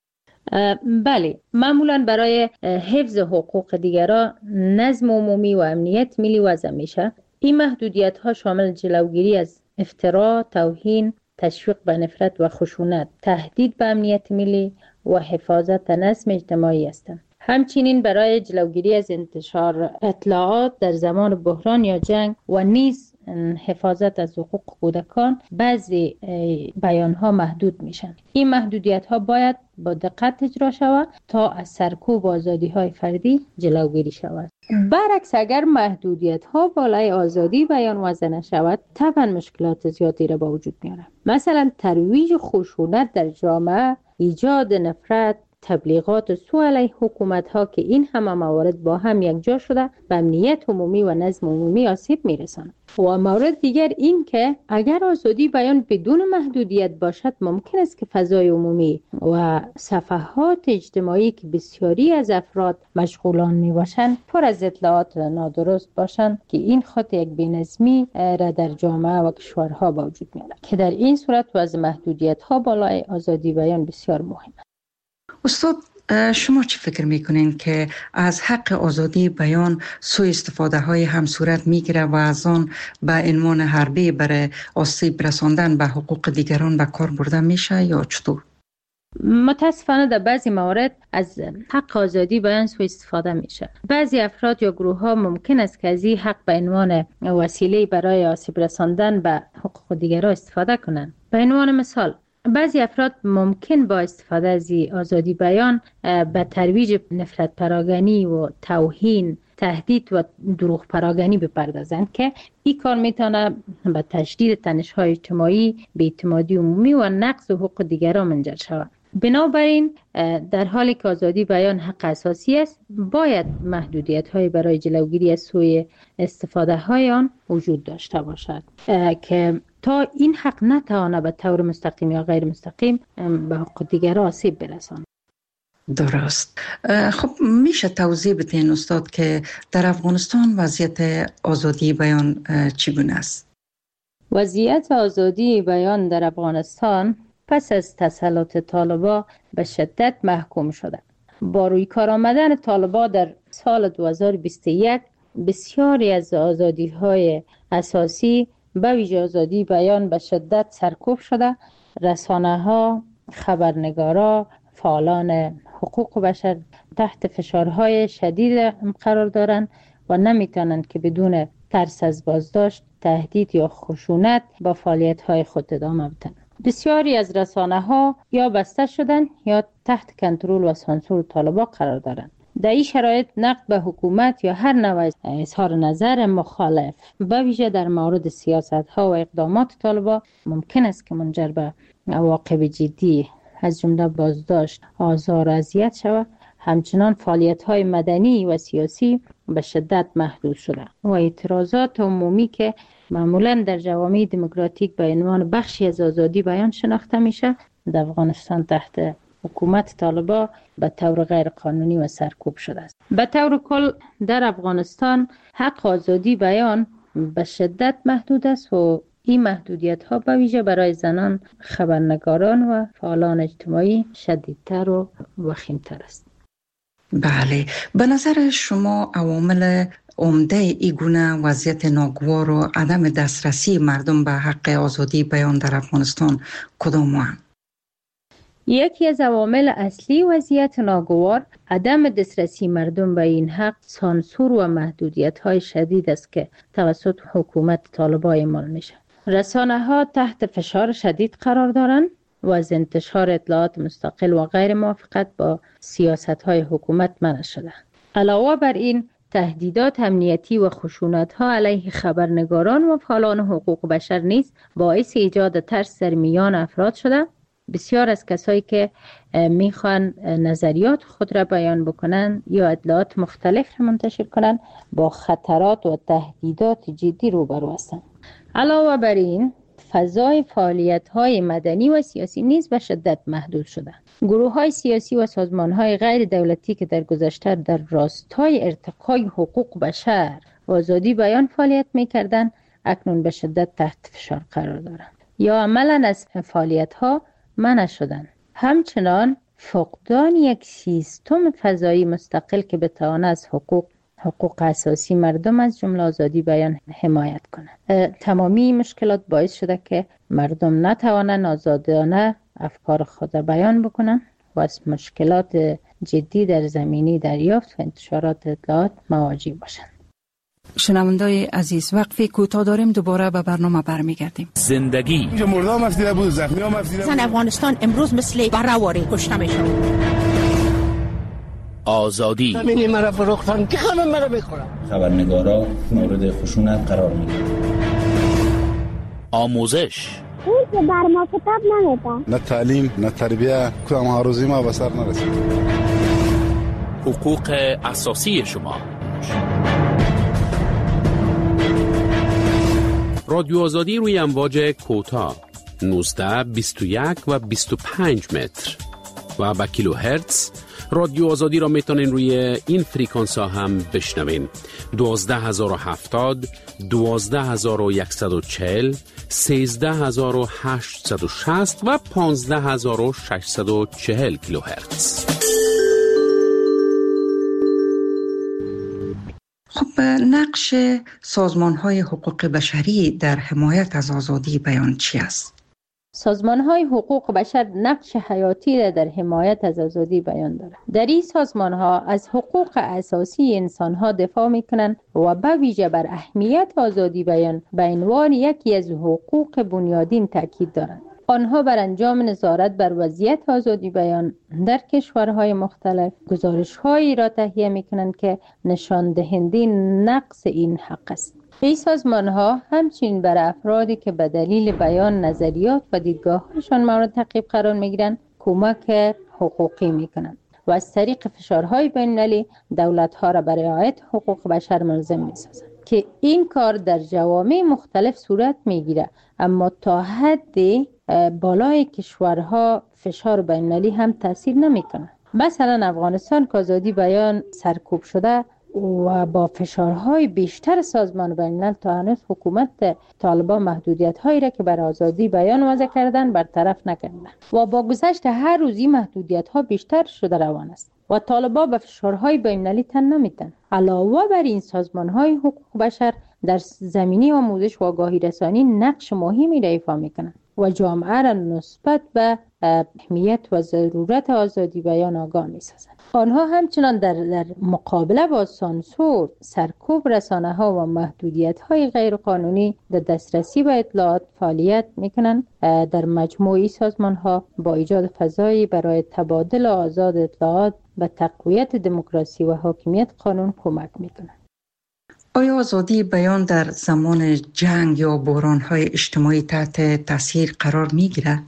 بله، معمولا برای حفظ حقوق دیگران، نظم عمومی و امنیت ملی وضع میشه. این محدودیت ها شامل جلوگیری از افترا، توهین، تشویق به نفرت و خشونت، تهدید به امنیت ملی و حفاظت نظم اجتماعی هستند. همچنین برای جلوگیری از انتشار اطلاعات در زمان بحران یا جنگ و نیز حفاظت از حقوق کودکان بعضی بیان ها محدود میشن. این محدودیت ها باید با دقت اجرا شود تا از سرکوب آزادی های فردی جلوگیری شود. برعکس اگر محدودیت ها بالای آزادی بیان وضع نشود، طبعا مشکلات زیادی را به وجود میاره. مثلا ترویج خشونت در جامعه، ایجاد نفرت، تبلیغات سو علیه حکومت ها که این همه موارد با هم یکجا شده به امنیت عمومی و نظم عمومی آسیب میرساند. و مورد دیگر این که اگر آزادی بیان بدون محدودیت باشد، ممکن است که فضای عمومی و صفحات اجتماعی که بسیاری از افراد مشغولان می باشند پر از اطلاعات نادرست باشند که این خود یک بی‌نظمی را در جامعه و کشورها به وجود میارد که در این صورت وضع محدودیت ها بالای آزادی بیان بسیار مهم است. استاد، شما چی فکر میکنین که از حق آزادی بیان سوء استفاده های هم صورت میگیره و از آن به عنوان حربه برای آسیب رساندن به حقوق دیگران به کار برده میشه یا چطور؟ متاسفانه در بعضی موارد از حق آزادی بیان سوء استفاده میشه. بعضی افراد یا گروه ها ممکن است که از این حق به عنوان وسیله برای آسیب رساندن به حقوق دیگران استفاده کنند. به عنوان مثال، بعضی افراد ممکن با استفاده از آزادی بیان به ترویج نفرت پراگنی و توهین، تهدید و دروغ پراگنی بپردازند که این کار میتونه به تشدید تنش‌های اجتماعی، بی‌اعتمادی عمومی و نقض حقوق دیگران منجر شود. بنابراین در حالی که آزادی بیان حق اساسی است، باید محدودیت‌های برای جلوگیری از سوء استفاده‌های آن وجود داشته باشد که تا این حق نتواند به طور مستقیم یا غیر مستقیم به حقوق دیگر آسیب برساند. درست. خب میشه توضیح بدین استاد که در افغانستان وضعیت آزادی بیان چگونه است؟ وضعیت آزادی بیان در افغانستان پس از تسلط طالبان به شدت محکوم شده. با روی کار آمدن طالبان در سال دو هزار و بیست و یک بسیاری از آزادی‌های اساسی به ویژه آزادی بیان به شدت سرکوب شده. رسانه‌ها، خبرنگارا، فعالان حقوق بشر تحت فشارهای شدید قرار دارند و نمیتونند که بدون ترس از بازداشت، تهدید یا خشونت با فعالیت‌های خود ادامه بدن. بسیاری از رسانه‌ها یا بسته شدن یا تحت کنترل و سانسور طالبان قرار دارند. در این شرایط نقد به حکومت یا هر نوع اظهار نظر مخالف به ویژه در مورد سیاست‌ها و اقدامات طالبان ممکن است که منجر به عواقب جدی از جمله بازداشت، آزار و اذیت شود. همچنان فعالیت‌های مدنی و سیاسی به شدت محدود شده و اعتراضات عمومی که معمولاً در جوامع دموکراتیک به عنوان بخشی از آزادی بیان شناخته میشه، در افغانستان تحت حکومت طالبان به طور غیر قانونی و سرکوب شده است. به طور کل در افغانستان حق آزادی بیان به شدت محدود است و این محدودیت ها به ویژه برای زنان، خبرنگاران و فعالان اجتماعی شدیدتر و وخیمتر است. بله، به نظر شما عوامل عمده ای گونه وضعیت ناگوار و عدم دسترسی مردم به حق آزادی بیان در افغانستان کدام هستند؟ یکی از عوامل اصلی وضعیت ناگوار عدم دسترسی مردم به این حق سانسور و محدودیت‌های شدید است که توسط حکومت طالبان اعمال میشه. رسانه‌ها تحت فشار شدید قرار دارند و از انتشار اطلاعات مستقل و غیر موافقت با سیاست‌های حکومت منع شده. علاوه بر این تهدیدات امنیتی و خشونت‌ها علیه خبرنگاران و فعالان حقوق بشر نیز باعث ایجاد ترس در میان افراد شده. بسیار از کسایی که میخوان نظریات خود را بیان بکنن یا اطلاعات مختلف را منتشر کنن با خطرات و تهدیدات جدی روبرو هستند. علاوه بر این فضای فعالیت‌های مدنی و سیاسی نیز به شدت محدود شده. گروه‌های سیاسی و سازمان‌های غیر دولتی که در گذشته در راستای ارتقای حقوق بشر و آزادی بیان فعالیت می‌کردند، اکنون به شدت تحت فشار قرار دارند یا عملاً از فعالیت‌ها منع شدند. همچنان فقدان یک سیستم فضایی مستقل که بتواند از حقوق حقوق اساسی مردم از جمله آزادی بیان حمایت کنند. تمامی مشکلات باعث شده که مردم نتوانند آزادانه افکار خود را بیان بکنند و از مشکلات جدی در زمینه دریافت و انتشارات اطلاعات مواجه باشند. شنوندای عزیز، وقفی کوتاه داریم، دوباره به برنامه برمیگردیم. زندگی اینجا مردم افزیده بود، زخمی هم افزیده بود. زن افغانستان امروز مثل برهواری کشته میشه. آزادی همینی مرا فروختن که همه مرا میخورن. خبرنگارا مورد خشونت قرار میگیرن. آموزش اون که بر ما کتاب نمیده. نه تعلیم نه تربیه، کدام ها روزی ما به سر نرسید. حقوق اساسی شما. رادیو آزادی روی امواج کوتاه نوزده، بیست و یک و بیست و پنج متر و با کیلو هرتز. رادیو آزادی را میتونین روی این فریکانس ها هم بشنوین: دوازده هزار و هفتاد، دوازده هزار و صد و چهل، سیزده هزار و هشتصد و شصت و پانزده هزار و ششصد و چهل کیلو هرتز. خب نقش سازمان‌های حقوق بشری در حمایت از آزادی بیان چی است؟ سازمان‌های حقوق بشر نقش حیاتی را در حمایت از آزادی بیان دارند. در این سازمان‌ها از حقوق اساسی انسان‌ها دفاع می‌کنند و به ویژه بر اهمیت آزادی بیان به عنوان یکی از حقوق بنیادین تاکید دارند. آنها بر انجام نظارت بر وضعیت آزادی بیان در کشورهای مختلف گزارش‌هایی را تهیه می‌کنند که نشان دهنده نقص این حق است. این سازمان‌ها همچنین بر افرادی که به دلیل بیان نظریات و دیدگاه‌هایشان مورد تعقیب قرار می‌گیرند کمک حقوقی می‌کنند و از طریق فشارهای بین‌المللی دولت‌ها را برای رعایت حقوق بشر ملزم می‌سازند که این کار در جوامع مختلف صورت می‌گیرد، اما تا حدی بالای کشورها فشار بین‌المللی هم تاثیر نمی‌کند. مثلا افغانستان که آزادی بیان سرکوب شده و با فشارهای بیشتر سازمان بین‌الملل تا هنوز حکومت طالبان محدودیت‌هایی را که بر آزادی بیان وضع کردن برطرف نکردند و با گذشت هر روزی محدودیت‌ها بیشتر شده روان است و طالبان به فشارهای بین‌المللی تن نمی‌دهند. علاوه بر این سازمان‌های حقوق بشر در زمینه آموزش و آگاهی رسانی نقش مهمی را ایفا می‌کنند و جامعه را نسبت به اهمیت و ضرورت آزادی بیان آگاه می‌سازند. آنها همچنان در, در مقابله با سانسور، سرکوب رسانه‌ها و محدودیت‌های غیرقانونی در دسترسی به اطلاعات فعالیت می‌کنند. در مجموعی سازمان‌ها با ایجاد فضایی برای تبادل آزاد اطلاعات به تقویت دموکراسی و حاکمیت قانون کمک می‌کنند. آیا آزادی بیان در زمان جنگ یا بحران‌های اجتماعی تحت تاثیر قرار می‌گیرد؟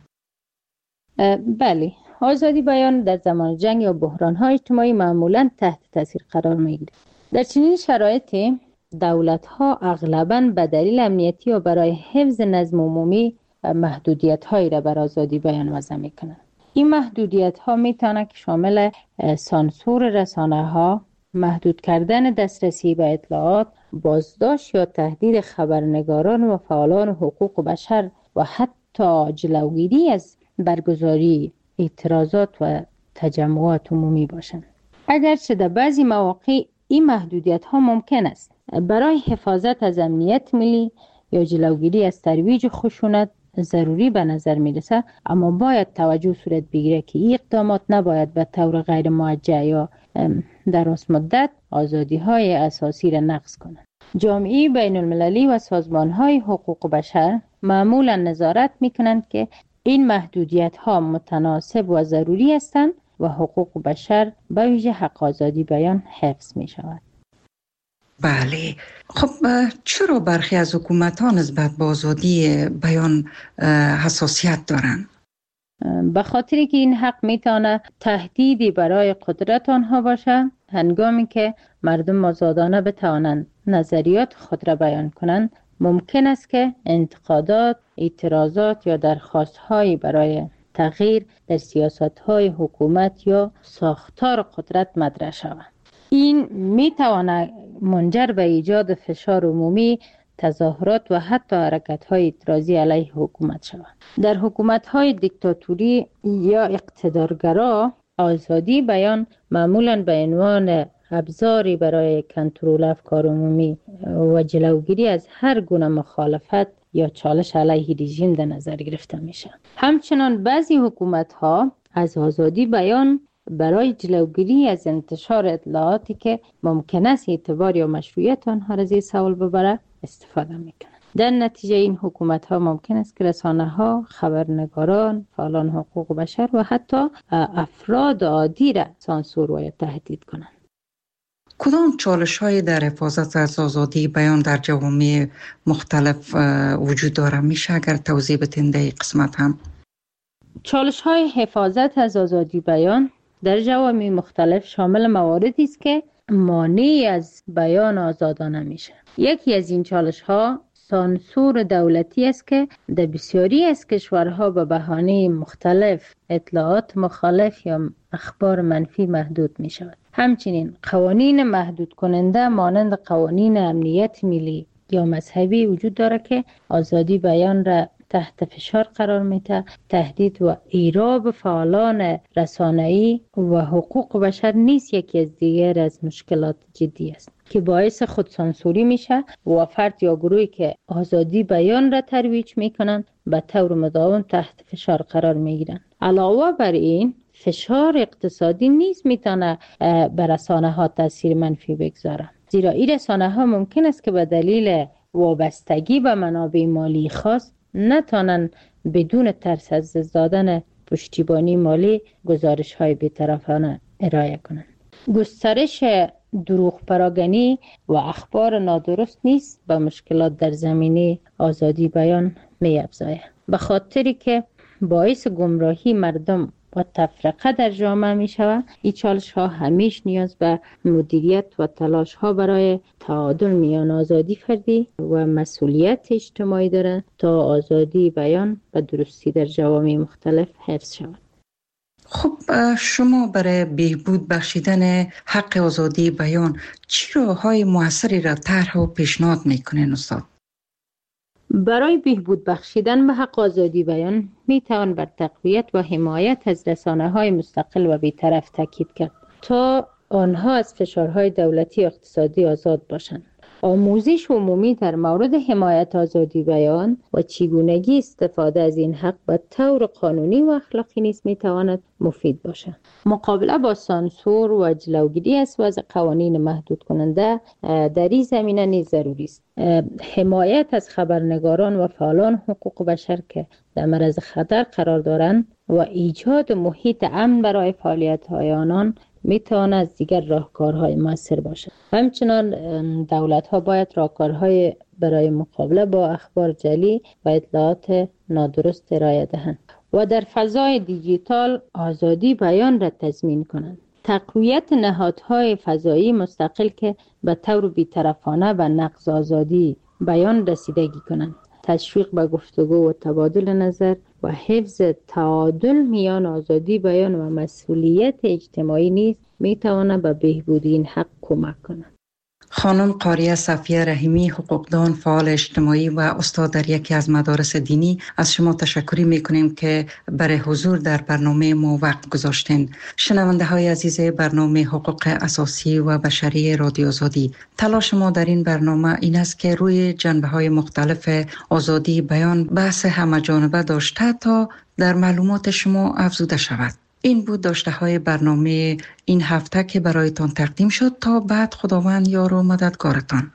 بله، آزادی بیان در زمان جنگ یا بحران‌های اجتماعی معمولاً تحت تاثیر قرار می‌گیرد. در چنین شرایطی دولت‌ها اغلباً به دلیل امنیتی و برای حفظ نظم عمومی محدودیت‌هایی را بر آزادی بیان وضع می‌کنند. این محدودیت‌ها می‌تواند که شامل سانسور رسانه‌ها، محدود کردن دسترسی به اطلاعات، بازداشت یا تهدید خبرنگاران و فعالان حقوق بشر و حتی جلوگیری از برگزاری اعتراضات و تجمعات عمومی باشند. اگرچه در بعضی مواقع این محدودیت ها ممکن است برای حفاظت از امنیت ملی یا جلوگیری از ترویج خشونت ضروری به نظر می رسد، اما باید توجه صورت بگیره که این اقدامات نباید به طور غیر موجه یا در راست مدت آزادی های اساسی را نقض کنند. جامعه بین المللی و سازمان های حقوق بشر معمولا نظارت می کنند که این محدودیت ها متناسب و ضروری هستند و حقوق بشر به ویژه حق آزادی بیان حفظ می شود. بله. خب چرا برخی از حکومت‌ها نسبت به آزادی بیان حساسیت دارند؟ به خاطری که این حق میتونه تهدیدی برای قدرت آنها باشه. هنگامی که مردم آزادانه بتوانند نظریات خود را بیان کنند، ممکن است که انتقادات، اعتراضات یا درخواست‌هایی برای تغییر در سیاست‌های حکومت یا ساختار قدرت مطرح شود. این میتواند منجر به ایجاد فشار عمومی، تظاهرات و حتی حرکت‌های اعتراضی علیه حکومت شود. در حکومت‌های دیکتاتوری یا اقتدارگرا، آزادی بیان معمولاً به عنوان ابزاری برای کنترل افکار عمومی و جلوگیری از هر گونه مخالفت یا چالش علیه رژیم در نظر گرفته میشه. همچنان بعضی حکومت‌ها از آزادی بیان برای جلوگیری از انتشار اطلاعاتی که ممکن است اعتبار یا مشروعیت آنها را زیر سوال ببره استفاده میکنند. در نتیجه این حکومت‌ها ممکن است که رسانه‌ها، خبرنگاران، فعالان حقوق بشر و حتی افراد عادی را سانسور و یا تهدید کنند. کدام چالش‌هایی در حفاظت از آزادی بیان در جوامع مختلف وجود داره؟ میشه اگر توضیح بدین در این قسمت هم؟ چالش‌های حفاظت از آزادی بیان در جوامع مختلف شامل مواردی است که مانع از بیان آزادانه میشه. یکی از این چالش‌ها سانسور دولتی است که در بسیاری از کشورها به بهانه مختلف اطلاعات مخالف یا اخبار منفی محدود می شود. همچنین قوانین محدود کننده مانند قوانین امنیت ملی یا مذهبی وجود داره که آزادی بیان را تحت فشار قرار میده. تهدید و ایراب فعالان رسانه‌ای و حقوق بشر نیز یکی از دیگر از مشکلات جدی است که باعث خودسانسوری میشه و فرد یا گروهی که آزادی بیان را ترویج میکنن به طور مداوم تحت فشار قرار میگیرن. علاوه بر این فشار اقتصادی نیز میتونه بر رسانه ها تاثیر منفی بگذاره، زیرا این رسانه ها ممکن است که به دلیل وابستگی به منابع مالی خاص نتونن بدون ترس از دست دادن پشتیبانی مالی گزارش های بی‌طرفانه ارائه کنند. گسترش دروغ پراگنی و اخبار نادرست نیست به مشکلات در زمینه آزادی بیان می افزاید، به خاطری که باعث گمراهی مردم و تفرقه در جامعه می شود. این چالش ها همیش نیاز به مدیریت و تلاش ها برای تعادل میان آزادی فردی و مسئولیت اجتماعی دارند تا آزادی بیان و درستی در جوامع مختلف حفظ شود. خب شما برای بهبود بخشیدن حق آزادی بیان چه راه‌های موثری را طرح و پیشنهاد میکنین استاد؟ برای بهبود بخشیدن به حق آزادی بیان می توان بر تقویت و حمایت از رسانه‌های مستقل و بی‌طرف تاکید کرد تا آنها از فشارهای دولتی و اقتصادی آزاد باشند. آموزش عمومی در مورد حمایت آزادی بیان و چگونگی استفاده از این حق به طور قانونی و اخلاقی نیز می تواند مفید باشد. مقابله با سانسور و جلوگیری از وضع قوانین محدود کننده در این زمینه نیز ضروری است. حمایت از خبرنگاران و فعالان حقوق بشر که در معرض خطر قرار دارند و ایجاد محیط امن برای فعالیت‌های آنان میتواند از دیگر راهکارهای موثر باشد. همچنان دولت‌ها باید راهکارهای برای مقابله با اخبار جعلی و اطلاعات نادرست ارائه دهند و در فضای دیجیتال آزادی بیان را تضمین کنند. تقویت نهادهای فضایی مستقل که به طور بی‌طرفانه و نقض آزادی بیان رسیدگی کنند. تشویق به گفتگو و تبادل نظر و حفظ تعادل میان آزادی بیان و مسئولیت اجتماعی نیز میتواند به بهبود این حق کمک کند. خانم قاریه صفیه رحیمی، حقوقدان، فعال اجتماعی و استاد در یکی از مدارس دینی، از شما تشکر میکنیم که برای حضور در برنامه ما وقت گذاشتین. شنونده های عزیز برنامه حقوق اساسی و بشری رادیو آزادی، تلاش ما در این برنامه این است که روی جنبه های مختلف آزادی بیان بحث همه‌جانبه داشته تا در معلومات شما افزوده شود. این بود داشته های برنامه این هفته که برایتان تقدیم شد. تا بعد خداوند یار و مددگارتان.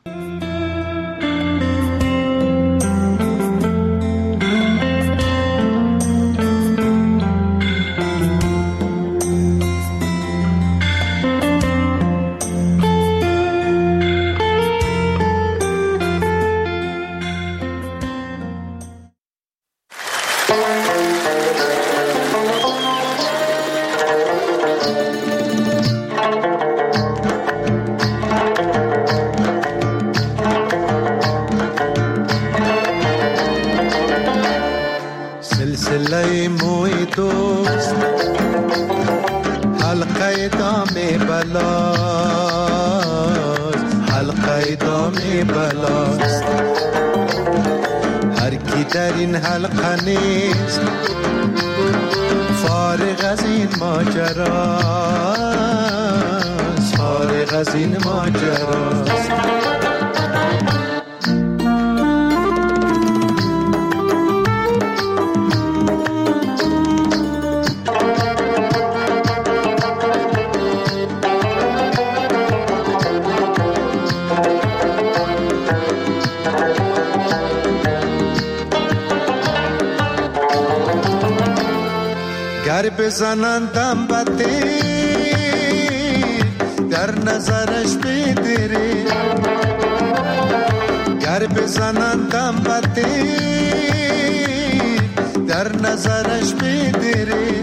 بلاست، حلقه دام بلاست. هر کی در این حلقه نیست فارغ از این ماجراست، فارغ از این ماجراست. گر بزنندم بطیر در نظرش بدری، گر بزنندم بطیر در نظرش بدری.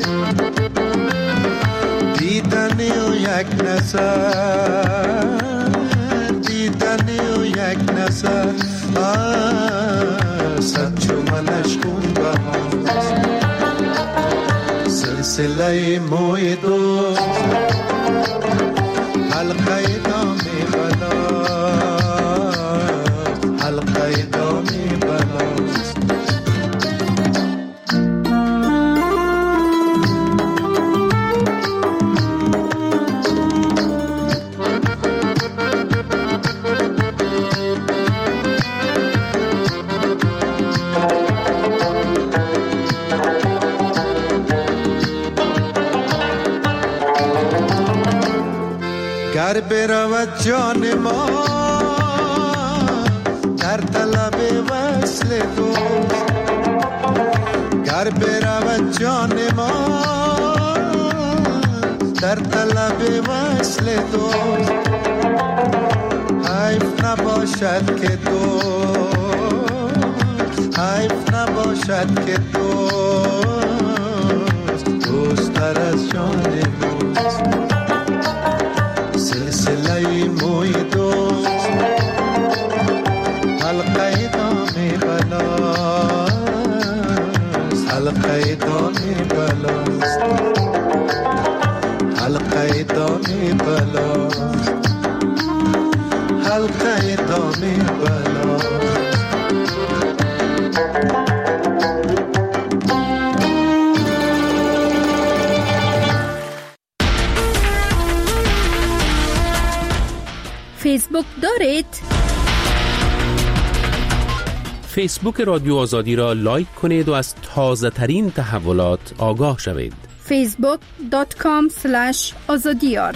دیدنی و یک نظر، دیدنی و یک نظر، صد چومنش کن بهاست. سلسله موی دوست، حلقه دامی بلاست، حلقه دامی بلاست. گر برود جان ما در طلب وصل دوست، گر برود جان ما در طلب وصل دوست. حیف نباشد که دوست، حیف نباشد که دوست دوست تر از جان دوست. سلسله موی دوست، حلقه دامی بلاست، حلقه دامی بلاست، حلقه دامی بلاست، حلقه دامی بلاست. فیسبوک دارید؟ فیسبوک رادیو آزادی را لایک کنید و از تازه ترین تحولات آگاه شوید. فیسبوک دات کام اسلش آزادیار.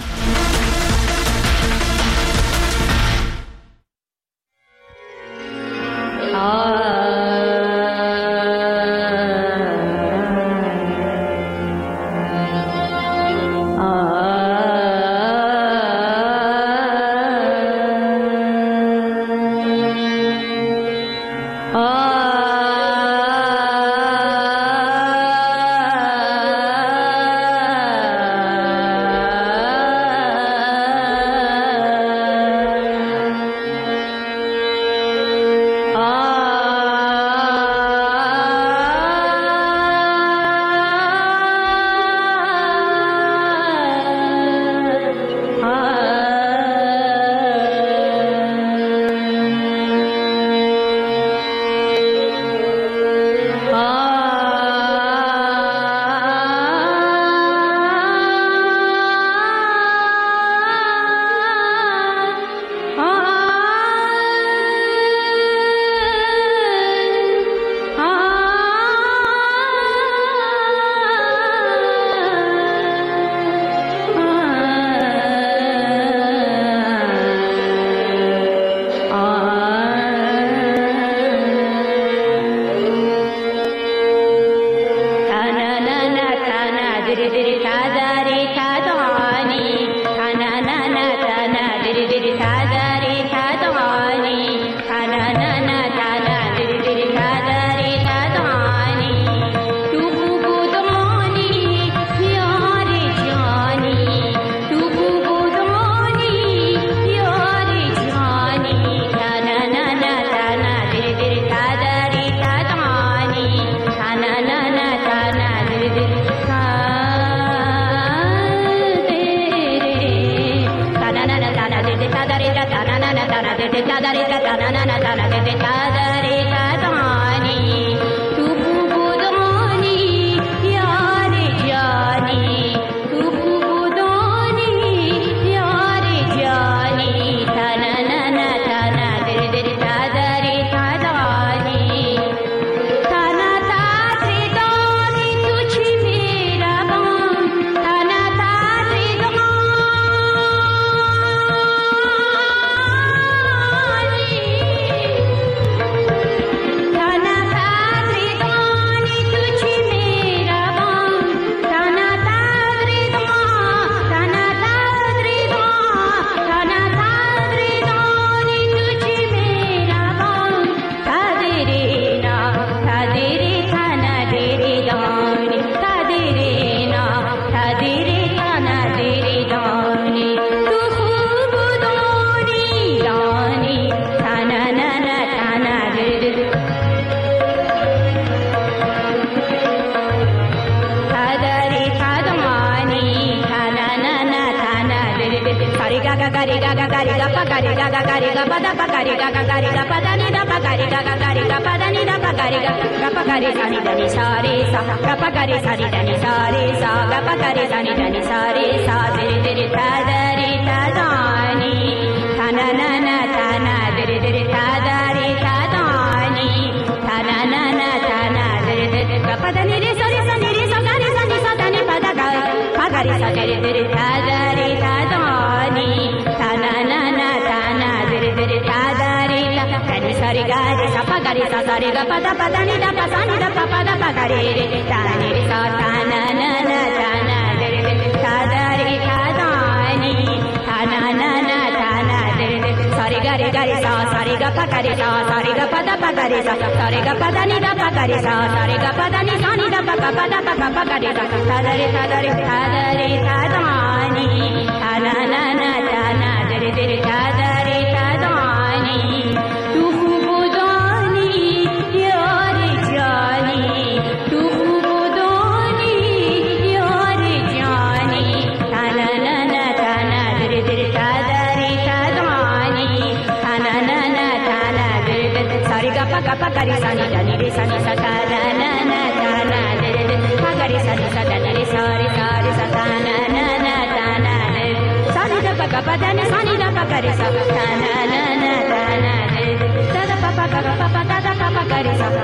Papa,